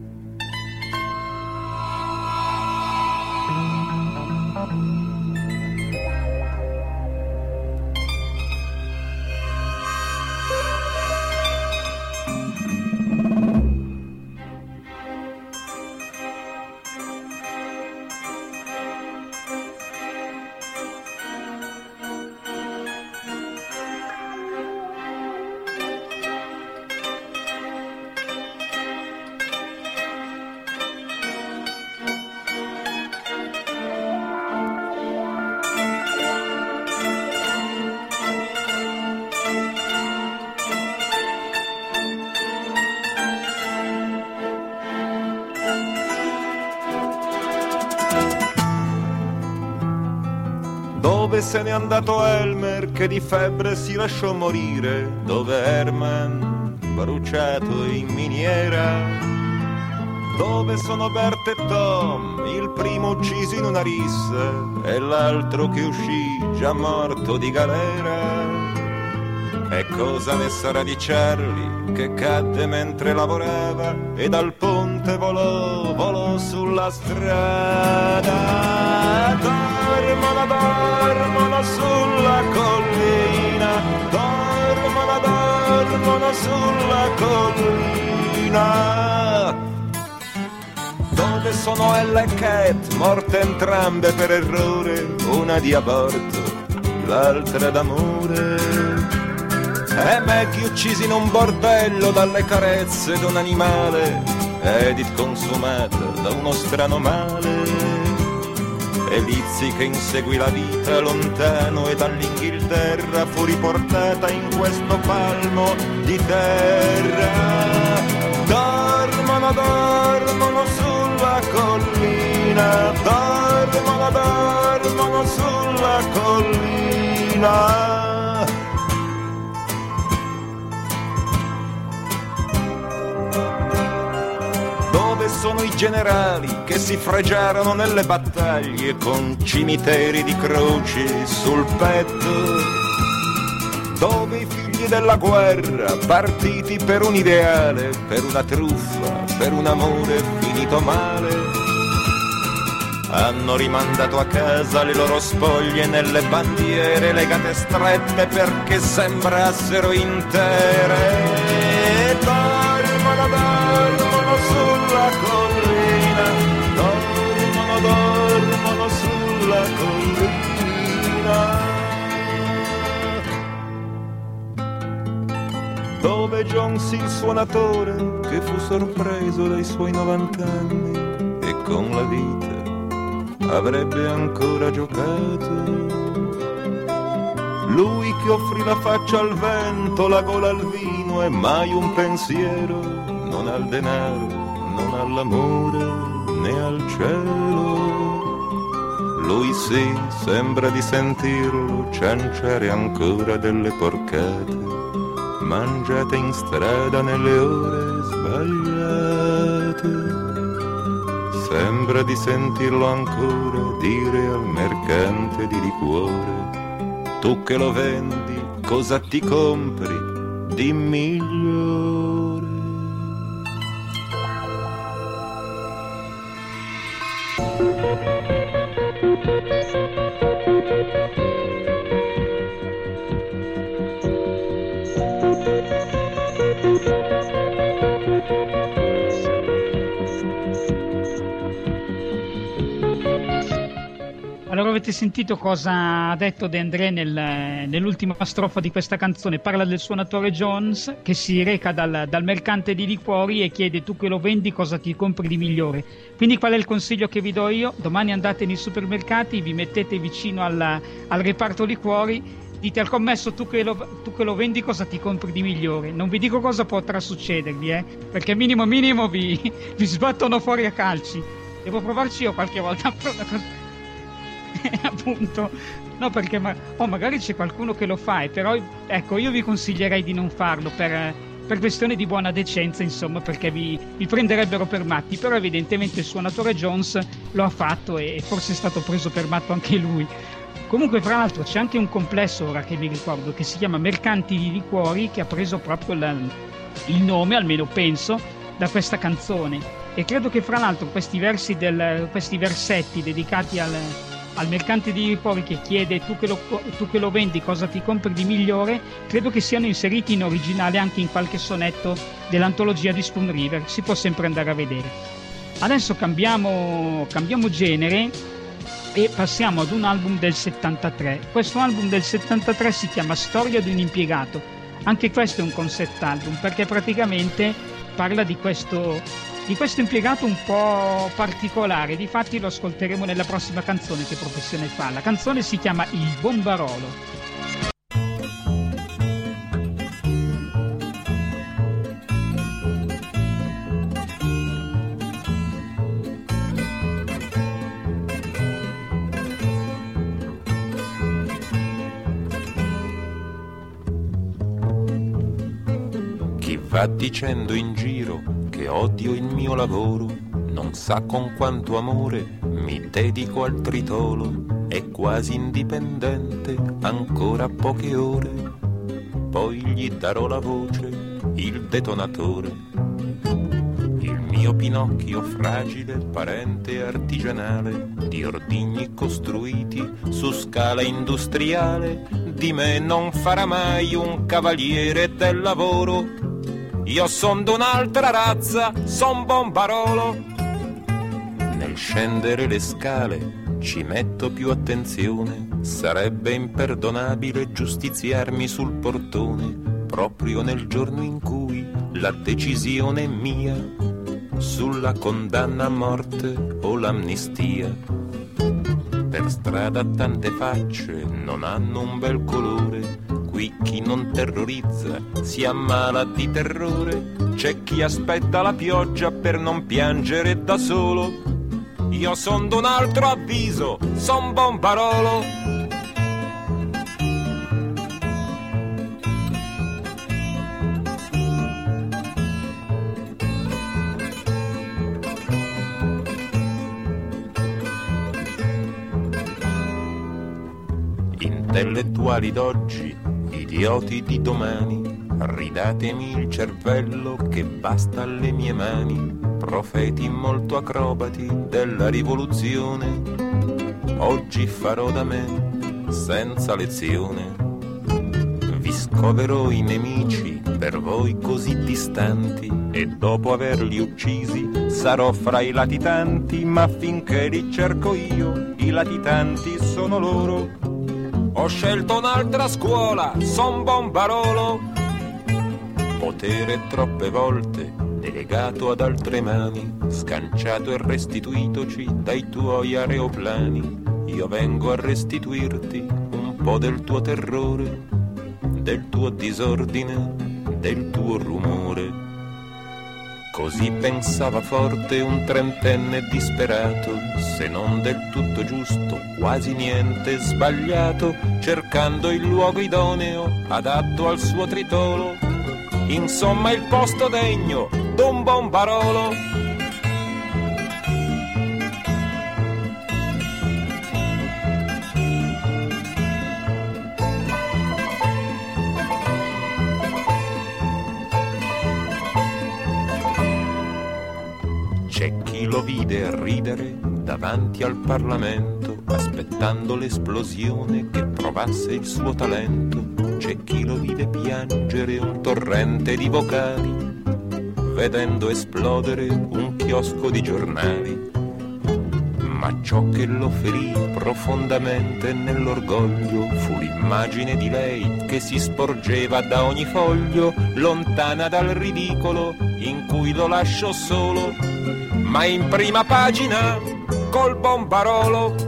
Dove se n'è andato Elmer che di febbre si lasciò morire? Dove Herman bruciato in miniera? Dove sono Bert e Tom, il primo ucciso in una rissa e l'altro che uscì già morto di galera? E cosa ne sarà di Charlie che cadde mentre lavorava e dal ponte volò sulla strada? Dormono sulla collina, dormono sulla collina. Dove sono Ella e Cat, morte entrambe per errore, una di aborto, l'altra d'amore? E Maggie uccisi in un bordello dalle carezze d'un animale, Edith consumata da uno strano male. E Lizzie che inseguì la vita lontano e dall'Inghilterra fu riportata in questo palmo di terra. Dormono sulla collina, dormono sulla collina. Sono i generali che si fregiarono nelle battaglie con cimiteri di croci sul petto, dove i figli della guerra, partiti per un ideale, per una truffa, per un amore finito male, hanno rimandato a casa le loro spoglie nelle bandiere legate strette perché sembrassero intere. Dormono sulla collina, dormono sulla collina. Dove Jones il suonatore che fu sorpreso dai suoi 90 anni e con la vita avrebbe ancora giocato. Lui che offrì la faccia al vento, la gola al vino e mai un pensiero, non al denaro, non all'amore, né al cielo. Lui sì, sembra di sentirlo cianciare ancora delle porcate, mangiate in strada nelle ore sbagliate. Sembra di sentirlo ancora dire al mercante di liquore: tu che lo vendi, cosa ti compri di migliore? Allora, avete sentito cosa ha detto De André nell'ultima strofa di questa canzone? Parla del suonatore Jones che si reca dal mercante di liquori e chiede: tu che lo vendi cosa ti compri di migliore? Quindi qual è il consiglio che vi do io? Domani andate nei supermercati, vi mettete vicino al reparto liquori, dite al commesso: tu che lo vendi cosa ti compri di migliore? Non vi dico cosa potrà succedervi, perché minimo vi sbattono fuori a calci. Devo provarci io qualche volta a fare una cosa. Appunto, no, perché magari c'è qualcuno che lo fa, però ecco, io vi consiglierei di non farlo per questione di buona decenza, insomma, perché vi prenderebbero per matti. Però evidentemente il suonatore Jones lo ha fatto e forse è stato preso per matto anche lui. Comunque, fra l'altro, c'è anche un complesso, ora che mi ricordo, che si chiama Mercanti di Liquori, che ha preso proprio il nome, almeno penso, da questa canzone. E credo che fra l'altro questi versetti dedicati al mercante di liquori che chiede: tu che lo vendi cosa ti compri di migliore, credo che siano inseriti in originale anche in qualche sonetto dell'antologia di Spoon River. Si può sempre andare a vedere. Adesso cambiamo genere e passiamo ad un album del 73. Questo album del 73 si chiama Storia di un impiegato. Anche questo è un concept album, perché praticamente parla di questo impiegato un po' particolare. Difatti lo ascolteremo nella prossima canzone. Che professione fa? La canzone si chiama Il Bombarolo. Chi va dicendo in giro che odio il mio lavoro, non sa con quanto amore mi dedico al tritolo. È quasi indipendente, ancora poche ore, poi gli darò la voce, il detonatore. Il mio Pinocchio fragile, parente artigianale, di ordigni costruiti su scala industriale, di me non farà mai un cavaliere del lavoro. Io son d'un'altra razza, son Bombarolo. Nel scendere le scale ci metto più attenzione, sarebbe imperdonabile giustiziarmi sul portone, proprio nel giorno in cui la decisione è mia sulla condanna a morte o l'amnistia. Per strada tante facce non hanno un bel colore, qui chi non terrorizza si ammala di terrore. C'è chi aspetta la pioggia per non piangere da solo. Io son d'un altro avviso, son Bombarolo. Intellettuali d'oggi, idioti di domani, ridatemi il cervello che basta alle mie mani. Profeti molto acrobati della rivoluzione, oggi farò da me senza lezione. Vi scoverò i nemici per voi così distanti, e dopo averli uccisi sarò fra i latitanti, ma finché li cerco io i latitanti sono loro. Ho scelto un'altra scuola, son Bombarolo. Potere troppe volte delegato ad altre mani, scanciato e restituitoci dai tuoi aeroplani. Io vengo a restituirti un po' del tuo terrore, del tuo disordine, del tuo rumore. Così pensava forte un trentenne disperato, se non del tutto giusto, quasi niente sbagliato, cercando il luogo idoneo, adatto al suo tritolo. Insomma il posto degno d'un Bombarolo. C'è chi lo vide ridere davanti al Parlamento, aspettando l'esplosione che provasse il suo talento. C'è chi lo vide piangere un torrente di vocali, vedendo esplodere un chiosco di giornali. ma ciò che lo ferì profondamente nell'orgoglio fu l'immagine di lei che si sporgeva da ogni foglio, lontana dal ridicolo in cui lo lasciò solo, ma in prima pagina col bombarolo.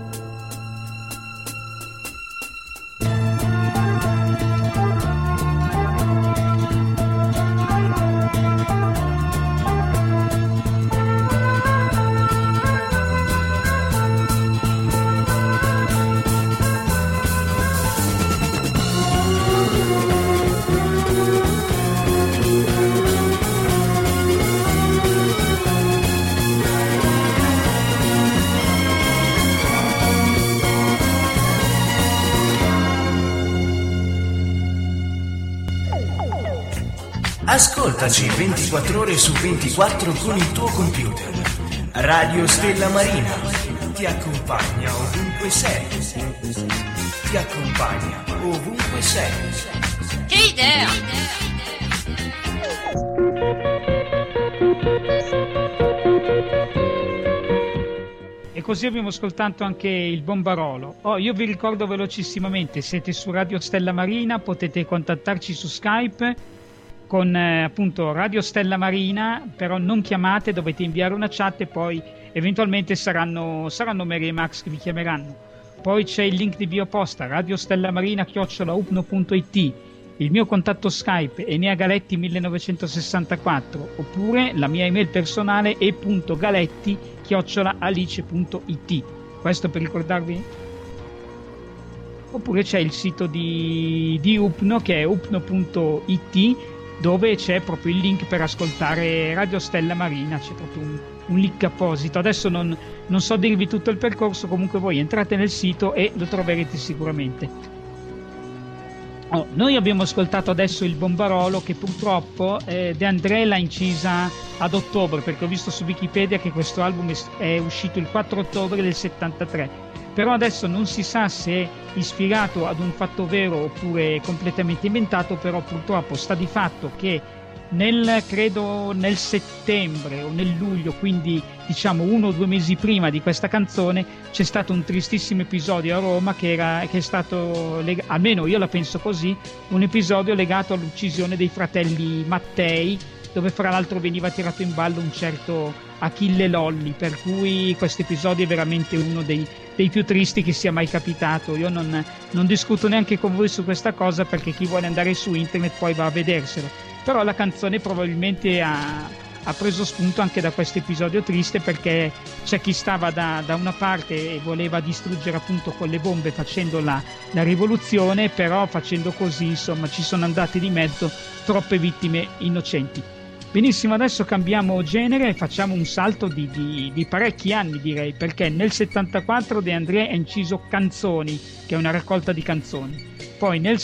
Ascoltaci 24 ore su 24 con il tuo computer. Radio Stella Marina ti accompagna ovunque sei. Ti accompagna ovunque sei. Che idea! E così abbiamo ascoltato anche il Bombarolo. Io vi ricordo velocissimamente, siete su Radio Stella Marina, potete contattarci su Skype con appunto Radio Stella Marina, però non chiamate, dovete inviare una chat e poi eventualmente saranno Mary e Max che vi chiameranno. Poi c'è il link di Bioposta, radiostellamarina@upno.it, il mio contatto Skype Enea Galetti 1964, oppure la mia email personale e.galetti@alice.it. Questo per ricordarvi. Oppure c'è il sito di Upno, che è upno.it, dove c'è proprio il link per ascoltare Radio Stella Marina, c'è proprio un link apposito. Adesso non so dirvi tutto il percorso, comunque voi entrate nel sito e lo troverete sicuramente. Noi abbiamo ascoltato adesso il Bombarolo, che purtroppo De André l'ha incisa ad ottobre, perché ho visto su Wikipedia che questo album è uscito il 4 ottobre del 73. Però adesso non si sa se è ispirato ad un fatto vero oppure completamente inventato, però purtroppo sta di fatto che credo nel settembre o nel luglio, quindi diciamo 1 o 2 mesi prima di questa canzone, c'è stato un tristissimo episodio a Roma che è stato, almeno io la penso così, un episodio legato all'uccisione dei fratelli Mattei, dove fra l'altro veniva tirato in ballo un certo Achille Lolli, per cui questo episodio è veramente uno dei più tristi che sia mai capitato. Io non discuto neanche con voi su questa cosa, perché chi vuole andare su internet poi va a vederselo, però la canzone probabilmente ha preso spunto anche da questo episodio triste, perché c'è chi stava da una parte e voleva distruggere appunto con le bombe facendo la rivoluzione, però facendo così insomma ci sono andate di mezzo troppe vittime innocenti. Benissimo, adesso cambiamo genere e facciamo un salto di parecchi anni, direi, perché nel 74 De André ha inciso Canzoni, che è una raccolta di canzoni. Poi nel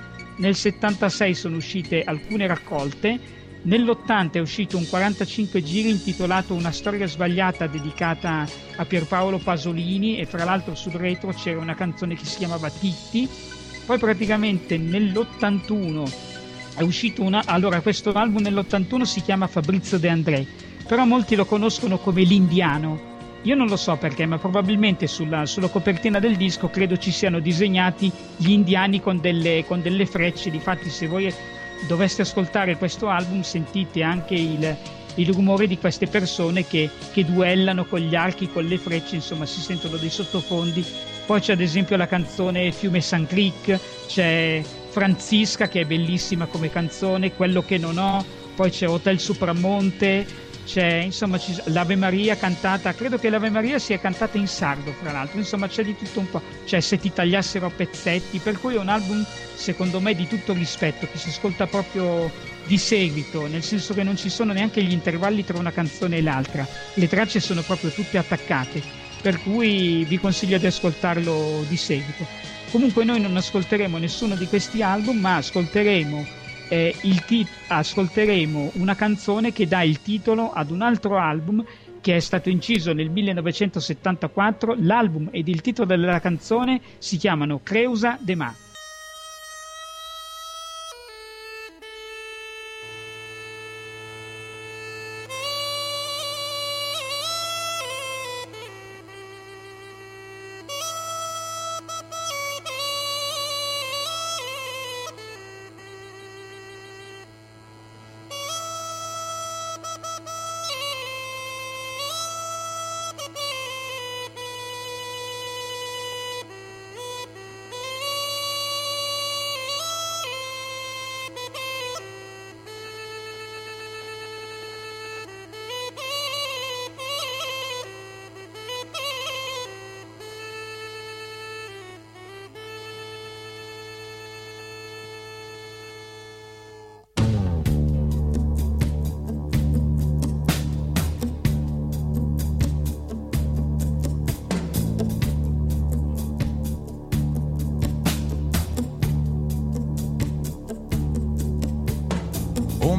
76 sono uscite alcune raccolte, nell'80 è uscito un 45 giri intitolato Una storia sbagliata, dedicata a Pierpaolo Pasolini, e fra l'altro sul retro c'era una canzone che si chiamava Titti. Poi praticamente nell'81 è uscito allora questo album nell'81 si chiama Fabrizio De André, però molti lo conoscono come l'Indiano. Io non lo so perché, ma probabilmente sulla copertina del disco credo ci siano disegnati gli indiani con delle frecce. Difatti se voi doveste ascoltare questo album sentite anche il rumore di queste persone che duellano con gli archi, con le frecce, insomma si sentono dei sottofondi. Poi c'è ad esempio la canzone Fiume San Cric, c'è Francisca che è bellissima come canzone, Quello che non ho, poi c'è Hotel Supramonte, c'è insomma l'Ave Maria cantata, credo che l'Ave Maria sia cantata in sardo fra l'altro, insomma c'è di tutto un po', c'è Se ti tagliassero a pezzetti, per cui è un album secondo me di tutto rispetto, che si ascolta proprio di seguito, nel senso che non ci sono neanche gli intervalli tra una canzone e l'altra, le tracce sono proprio tutte attaccate, per cui vi consiglio di ascoltarlo di seguito. Comunque noi non ascolteremo nessuno di questi album, ma ascolteremo una canzone che dà il titolo ad un altro album che è stato inciso nel 1974. L'album ed il titolo della canzone si chiamano Creusa de Ma.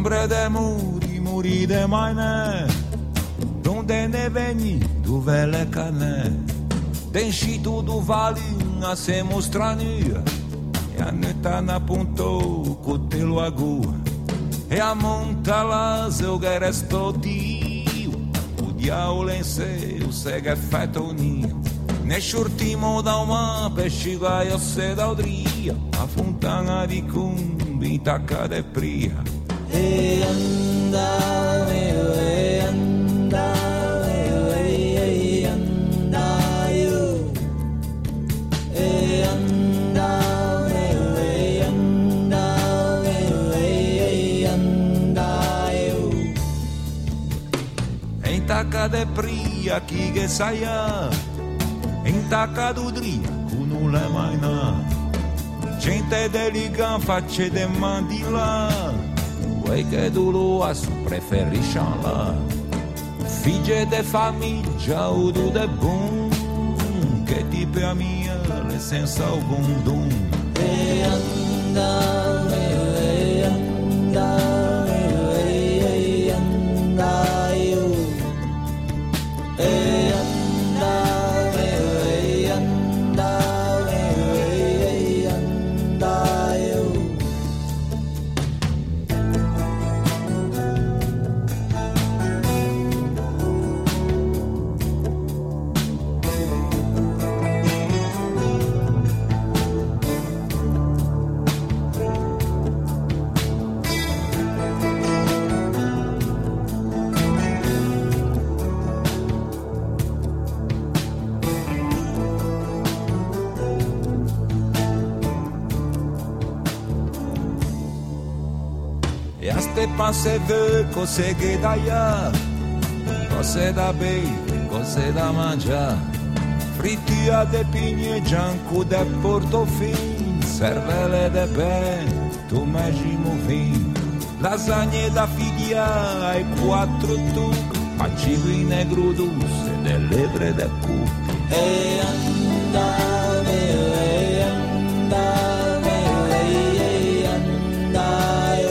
ombre de muri de maine, donde ne veni, dove le cane, denșitu du valina se mostrania, e a netana punto cu te luagu, e a monta la seu che resto dio, o diavolo in sé, o se che fatto nio, ne shurtimo da uma pescigaio se da odria, a fontana di cumbi tacca de pria. E anda, e anda, e anda, io. E anda, e anda, e anda, io. E in tacca de pria chi che saia, in tacca d'udria con nulla mai na. Gente delica facce de mandila, vuoi che tu lo asu preferisci là. Figlie de famiglia o tu de bun, che tipo a mia le senza o bundum. E anda, e anda, e anda io. E anda, e anda, e anda io. E a ste passe ve cose che daia, cose da bere, cose da mangiare, fritti a de pigne, gianco de portofin, cervelle de ben, tu immagino vin, lasagne da figlia ai quattro tuc, pancivine grudus e de lebre de cuc. E andare, e andare, e andare,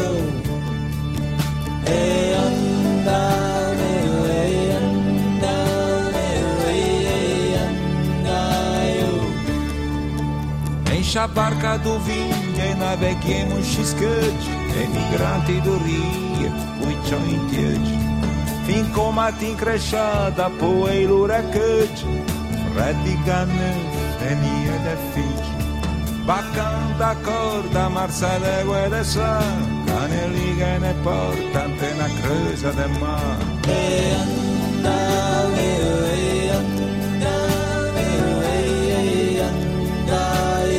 e andare, e andare, e andare. Enche a barca do vinho e naveguemos xiscade, emigranti do rio, muito entende. Fin comati incresciata, poeiro recade, redigane, venia de figi. Baccan da corda, marsa de guedesa, cane liga ne porta, antena creusa de mar. E andare, e andare, e andare,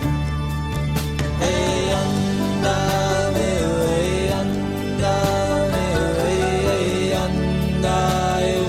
e andare, e andare, e andare.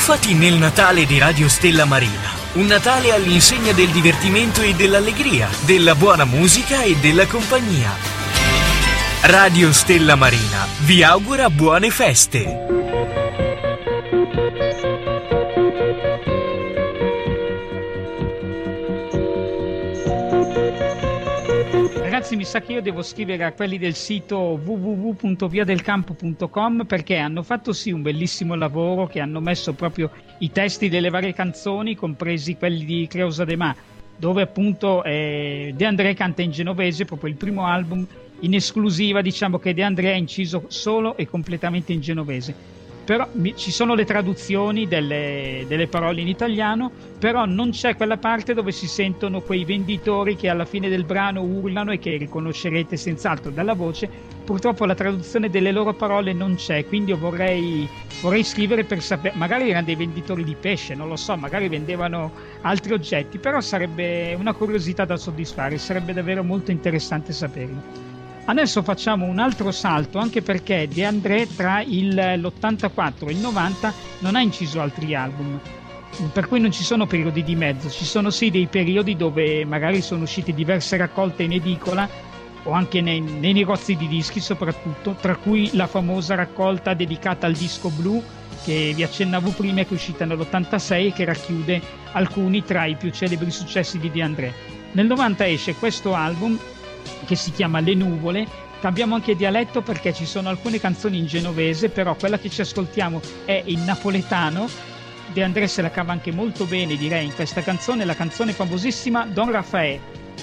Tuffati nel Natale di Radio Stella Marina. Un Natale all'insegna del divertimento e dell'allegria, della buona musica e della compagnia. Radio Stella Marina vi augura buone feste. Ragazzi, mi sa che io devo scrivere a quelli del sito www.viadelcampo.com, perché hanno fatto sì un bellissimo lavoro, che hanno messo proprio i testi delle varie canzoni, compresi quelli di Creusa De Ma, dove appunto De André canta in genovese, proprio il primo album in esclusiva, diciamo, che De André ha inciso solo e completamente in genovese. Però ci sono le traduzioni delle parole in italiano, però non c'è quella parte dove si sentono quei venditori che alla fine del brano urlano e che riconoscerete senz'altro dalla voce. Purtroppo la traduzione delle loro parole non c'è, quindi io vorrei scrivere per sapere, magari erano dei venditori di pesce, non lo so, magari vendevano altri oggetti, però sarebbe una curiosità da soddisfare, sarebbe davvero molto interessante saperlo. Adesso facciamo un altro salto, anche perché De André tra l'84 e il 90 non ha inciso altri album, per cui non ci sono periodi di mezzo. Ci sono sì dei periodi dove magari sono uscite diverse raccolte in edicola o anche nei negozi di dischi soprattutto, tra cui la famosa raccolta dedicata al disco blu che vi accennavo prima, che è uscita nell'86 e che racchiude alcuni tra i più celebri successi di De André. Nel 90 esce questo album che si chiama Le Nuvole. Cambiamo anche dialetto perché ci sono alcune canzoni in genovese, però quella che ci ascoltiamo è in napoletano. De André se la cava anche molto bene, direi, in questa canzone, la canzone famosissima Don Rafael.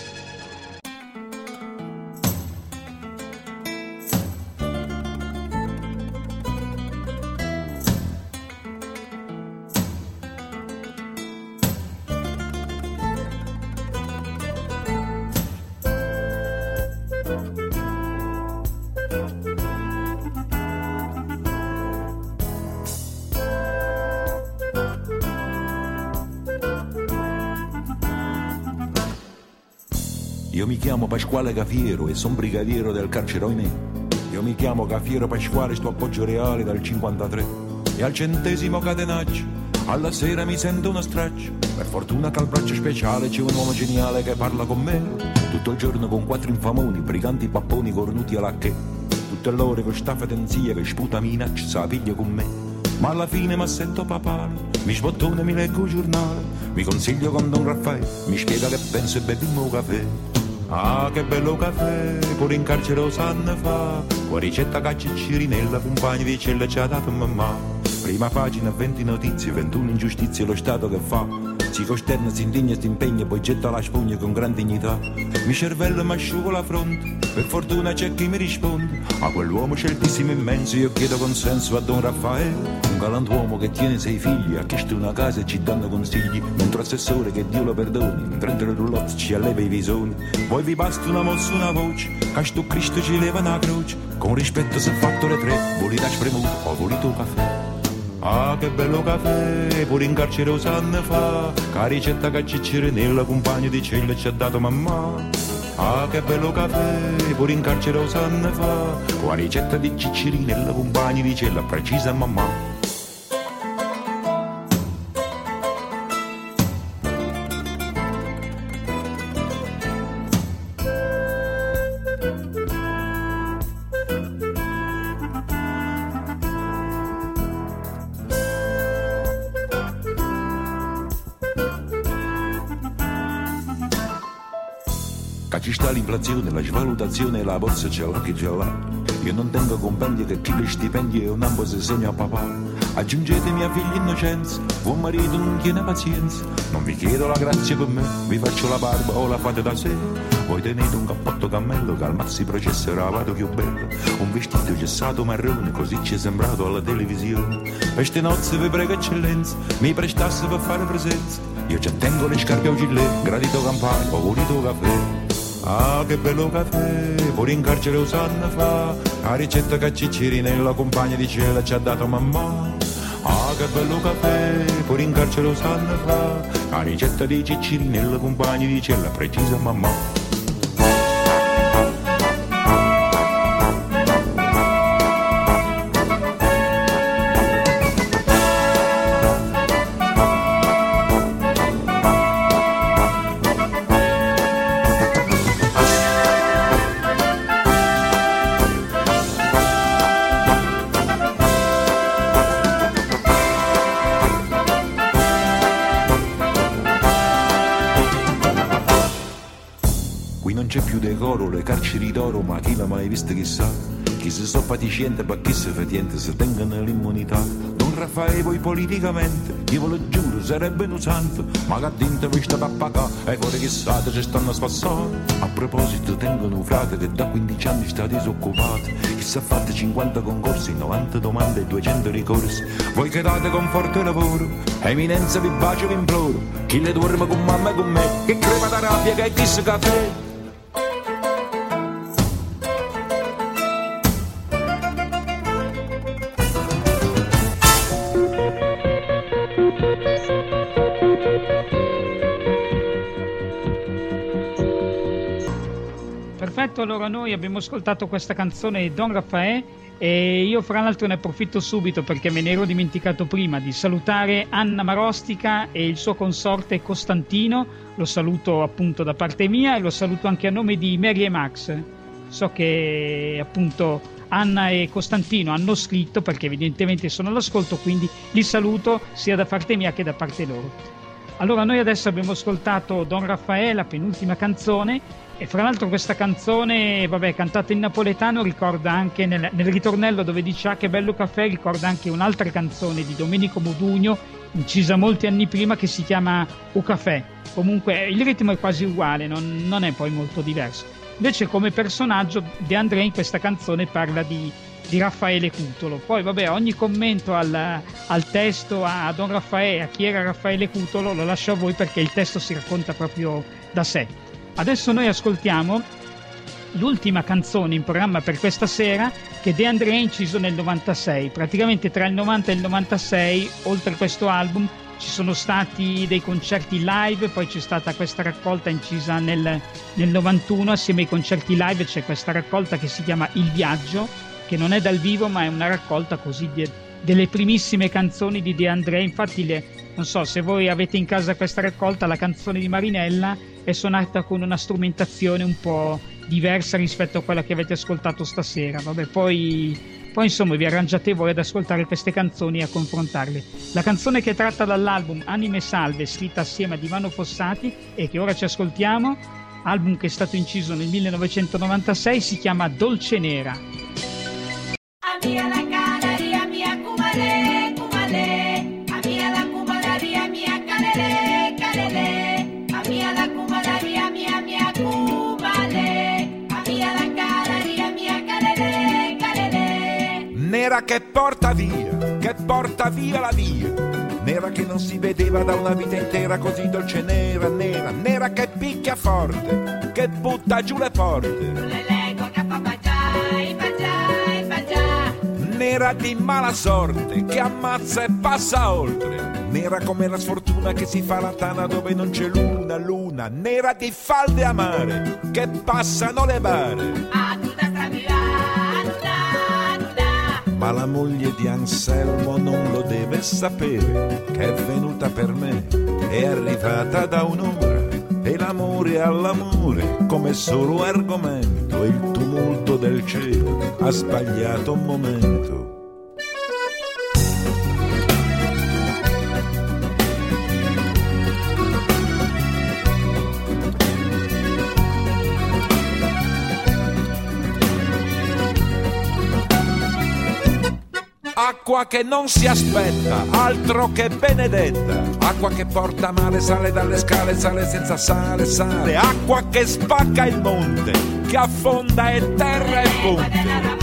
Io mi chiamo Pasquale Cafiero e son brigadiero del carcere Oinè. Io mi chiamo Cafiero Pasquale, sto appoggio reale dal 53. E al 100° catenaggio, alla sera mi sento uno straccio. Per fortuna che al braccio speciale c'è un uomo geniale che parla con me. Tutto il giorno con 4 infamoni, briganti papponi cornuti alla che. Tutte l'ore con sta fedenzia che sputa minaccia, sa piglia con me. Ma alla fine mi sento papale, mi sbottone, mi leggo il giornale, mi consiglio con Don Raffaele, mi spiega che penso e bevimmo un caffè. Ah, che bello caffè, pure in carcere lo sanno fa, con ricetta caccia e cirinella, compagni di cella ci ha dato mamma. Prima pagina, 20 notizie, 21 ingiustizie, lo Stato che fa. Si costerna, si indigna, si impegna, poi getta la spugna con gran dignità. Mi cervello mi asciugo la fronte, per fortuna c'è chi mi risponde. A quell'uomo sceltissimo immenso io chiedo consenso a Don Raffaele. Un galantuomo che tiene 6 figli, ha chiesto una casa e ci danno consigli. Mentre assessore, che Dio lo perdoni, mentre i roulotte ci alleva i visoni. Poi vi basta una mossa, una voce, che sto Cristo ci leva una croce. Con rispetto si è fatto le 3, volete a spremuto o volete un caffè. Ah, che bello caffè, pure in carcere lo sanno fa, che ricetta che c'è nella compagna di cella ci ha dato mamma. Ah, che bello caffè, pure in carcere lo sanno fa, con la ricetta di Ciccirinella, compagni di cella, precisa mamma. Ci sta l'inflazione, la svalutazione e la borsa c'è anche già là. Io non tengo compendi che chi li stipendi e un ambo se segna a papà. Aggiungetemi a figli innocenza, buon marito non tiene pazienza. Non vi chiedo la grazia per me, vi faccio la barba o la fate da sé. Voi tenete un cappotto cammello che al mazzi processo era lavato più bello. Un vestito gessato marrone, così ci è sembrato alla televisione. Per ste nozze vi prego eccellenza, mi prestasse per fare presenza. Io già tengo le scarpe a gilet, gradito campano o volito caffè. Ah, che bello caffè, pure in carcere lo sanno fa, la ricetta che Ciccirinella, compagna di cella, ci ha dato mamma. Ah, che bello caffè, pure in carcere lo sanno fa, la ricetta di Ciccirinella, compagna di cella, precisa mamma. c'è più decoro, le carceri d'oro, ma chi l'ha mai vista chissà. Chi si sto paticiente, ma chi si fatiente, se tengono l'immunità. Don Raffaele voi politicamente, io ve lo giuro, sarebbe un santo, ma che dinte vi state a pagare, e fuori chissà ci stanno a spassare. A proposito, tengono un frate che da 15 anni sta disoccupato, che si è fatto 50 concorsi, 90 domande e 200 ricorsi. Voi che date con forte lavoro, eminenza vi bacio vi imploro, chi le dorme con mamma e con me, che crema da rabbia che è chissà caffè. Perfetto, allora noi abbiamo ascoltato questa canzone di Don Raffaele e io fra l'altro ne approfitto subito perché me ne ero dimenticato prima di salutare Anna Marostica e il suo consorte Costantino, lo saluto appunto da parte mia e lo saluto anche a nome di Mary e Max. So che appunto Anna e Costantino hanno scritto perché evidentemente sono all'ascolto, quindi li saluto sia da parte mia che da parte loro. Allora noi adesso abbiamo ascoltato Don Raffaele, la penultima canzone, e fra l'altro questa canzone, vabbè, cantata in napoletano, ricorda anche nel ritornello dove dice "Ah, che bello caffè", ricorda anche un'altra canzone di Domenico Modugno, incisa molti anni prima, che si chiama O Caffè. Comunque il ritmo è quasi uguale, non è poi molto diverso. Invece come personaggio De André in questa canzone parla di Raffaele Cutolo. Poi vabbè, ogni commento al testo, a Don Raffaele, a chi era Raffaele Cutolo, lo lascio a voi perché il testo si racconta proprio da sé. Adesso noi ascoltiamo l'ultima canzone in programma per questa sera, che De André ha inciso nel 96. Praticamente tra il 90 e il 96, oltre a questo album, ci sono stati dei concerti live, poi c'è stata questa raccolta incisa nel 91, assieme ai concerti live c'è questa raccolta che si chiama Il Viaggio, che non è dal vivo ma è una raccolta così delle primissime canzoni di De André. Infatti non so se voi avete in casa questa raccolta, la canzone di Marinella è suonata con una strumentazione un po' diversa rispetto a quella che avete ascoltato stasera. Vabbè, poi insomma vi arrangiate voi ad ascoltare queste canzoni e a confrontarle. La canzone che è tratta dall'album Anime Salve, scritta assieme ad Ivano Fossati e che ora ci ascoltiamo, album che è stato inciso nel 1996, si chiama Dolce Nera. Mia la canaria mia cumale, cumale, a mia la cumalaria mia calele, calele, a mia la cumalaria mia cumale, a mia la canaria mia calele, calele. Nera che porta via la via, nera che non si vedeva da una vita intera, così dolce nera, nera, nera che picchia forte, che butta giù le porte. Nera di mala sorte che ammazza e passa oltre, nera come la sfortuna che si fa la tana dove non c'è luna, luna, nera di falde amare che passano le bare. Ma la moglie di Anselmo non lo deve sapere, che è venuta per me, è arrivata da un'ora, e l'amore all'amore come solo argomento, il tumulto del cielo ha sbagliato un momento. Acqua che non si aspetta, altro che benedetta, acqua che porta male, sale dalle scale, sale senza sale, sale, acqua che spacca il monte, che affonda e terra e ponte.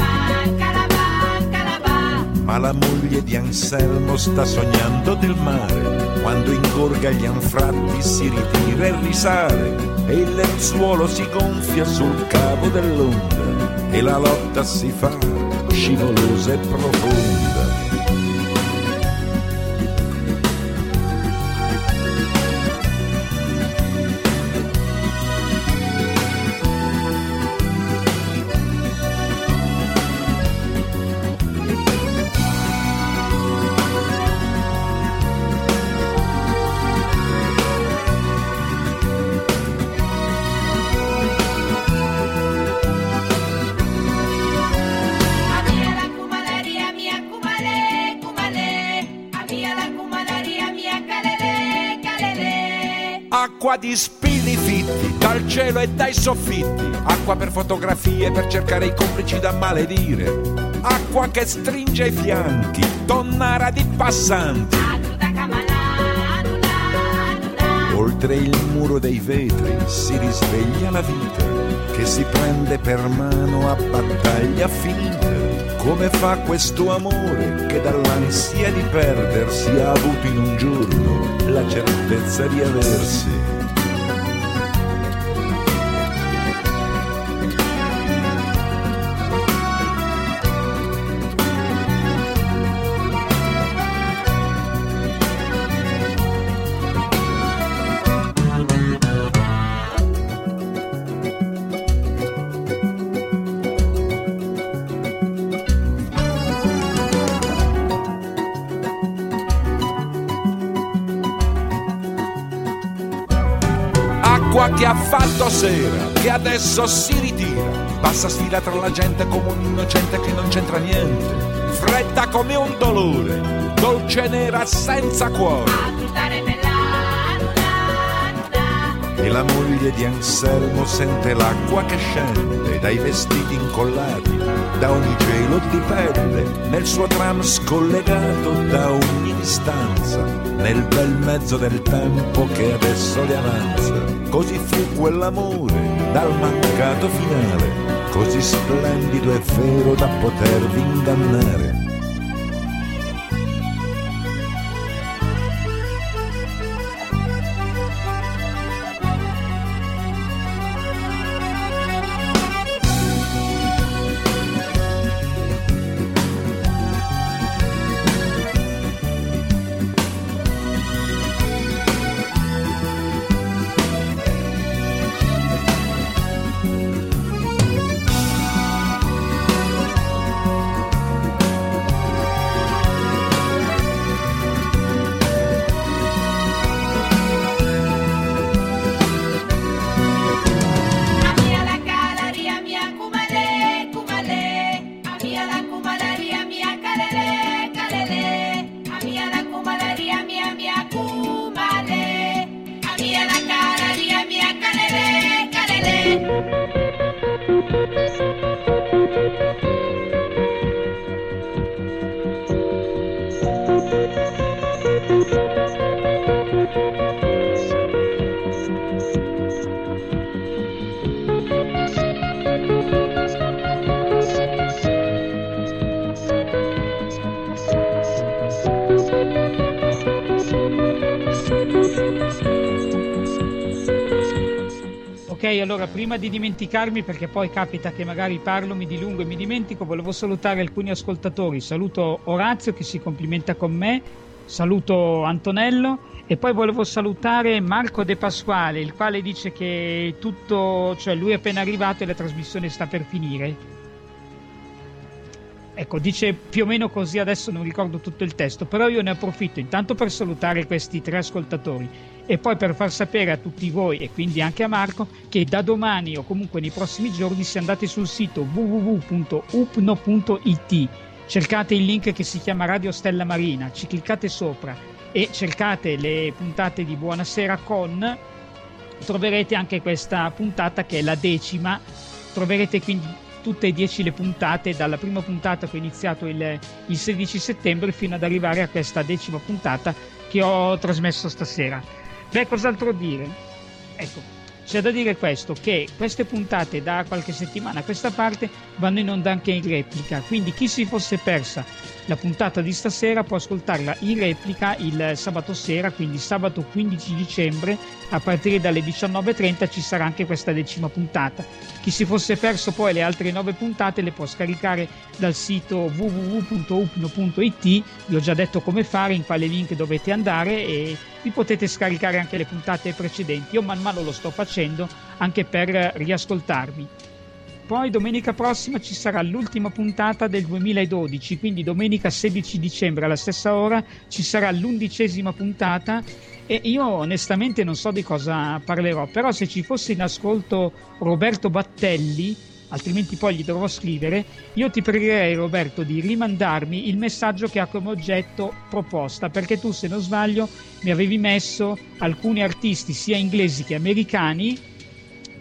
Ma la moglie di Anselmo sta sognando del mare, quando ingorga gli anfratti si ritira e risale, e il lenzuolo si gonfia sul cavo dell'onda, e la lotta si fa scivolosa e profonda. Acqua di spilli scritti dal cielo e dai soffitti, acqua per fotografie per cercare i complici da maledire, acqua che stringe i fianchi, tonnara di passanti. Oltre il muro dei vetri si risveglia la vita, che si prende per mano a battaglia finita. Come fa questo amore che dall'ansia di perdersi ha avuto in un giorno la certezza di aversi? Che ha fatto sera, che adesso si ritira, passa sfila tra la gente come un innocente che non c'entra niente, fredda come un dolore, dolce nera senza cuore. E la moglie di Anselmo sente l'acqua che scende dai vestiti incollati, da ogni gelo dipende, nel suo tram scollegato da ogni distanza, nel bel mezzo del tempo che adesso le avanza. Così fu quell'amore dal mancato finale, così splendido e vero da potervi ingannare. Allora, prima di dimenticarmi, perché poi capita che magari parlo, mi dilungo e mi dimentico, volevo salutare alcuni ascoltatori. Saluto Orazio che si complimenta con me, saluto Antonello e poi volevo salutare Marco De Pasquale, il quale dice che tutto, cioè lui è appena arrivato e la trasmissione sta per finire. Ecco, dice più o meno così, adesso non ricordo tutto il testo, però io ne approfitto intanto per salutare questi 3 ascoltatori e poi per far sapere a tutti voi e quindi anche a Marco che da domani o comunque nei prossimi giorni, se andate sul sito www.upno.it, cercate il link che si chiama Radio Stella Marina, ci cliccate sopra e cercate le puntate di Buonasera con, troverete anche questa puntata che è la 10ª, troverete quindi tutte e 10 le puntate, dalla prima puntata che ho iniziato il 16 settembre fino ad arrivare a questa 10ª puntata che ho trasmesso stasera. Beh, cos'altro dire? Ecco, c'è da dire questo, che queste puntate da qualche settimana a questa parte vanno in onda anche in replica, quindi chi si fosse persa la puntata di stasera può ascoltarla in replica il sabato sera, quindi sabato 15 dicembre a partire dalle 19.30 ci sarà anche questa 10ª puntata. Chi si fosse perso poi le altre 9 puntate le può scaricare dal sito www.upno.it, vi ho già detto come fare, in quale link dovete andare e vi potete scaricare anche le puntate precedenti. Io man mano lo sto facendo anche per riascoltarmi. Poi domenica prossima ci sarà l'ultima puntata del 2012, quindi domenica 16 dicembre alla stessa ora ci sarà l'11ª puntata e io onestamente non so di cosa parlerò, però se ci fosse in ascolto Roberto Battelli, altrimenti poi gli dovrò scrivere, io ti pregherei Roberto di rimandarmi il messaggio che ha come oggetto proposta, perché tu se non sbaglio mi avevi messo alcuni artisti sia inglesi che americani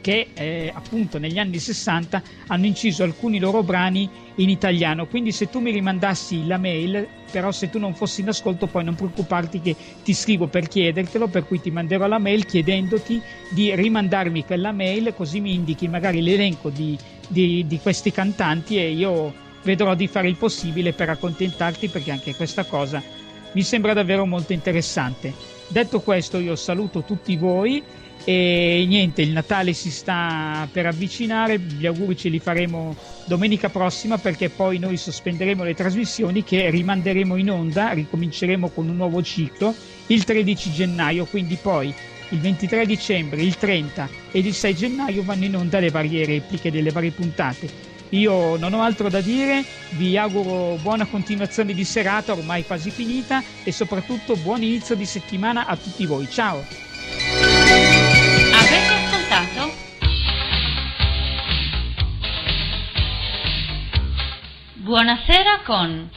che appunto negli anni 60 hanno inciso alcuni loro brani in italiano. Quindi se tu mi rimandassi la mail, però se tu non fossi in ascolto poi non preoccuparti che ti scrivo per chiedertelo, per cui ti manderò la mail chiedendoti di rimandarmi quella mail, così mi indichi magari l'elenco di questi cantanti e io vedrò di fare il possibile per accontentarti, perché anche questa cosa mi sembra davvero molto interessante. Detto questo, io saluto tutti voi e niente, il Natale si sta per avvicinare, gli auguri ce li faremo domenica prossima, perché poi noi sospenderemo le trasmissioni che rimanderemo in onda, ricominceremo con un nuovo ciclo il 13 gennaio, quindi poi il 23 dicembre, il 30 ed il 6 gennaio vanno in onda le varie repliche delle varie puntate. Io non ho altro da dire, vi auguro buona continuazione di serata, ormai quasi finita, e soprattutto buon inizio di settimana a tutti voi. Ciao! Avete ascoltato? Buonasera con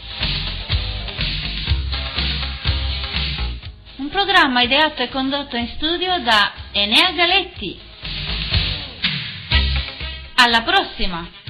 un programma ideato e condotto in studio da Enea Galetti. Alla prossima!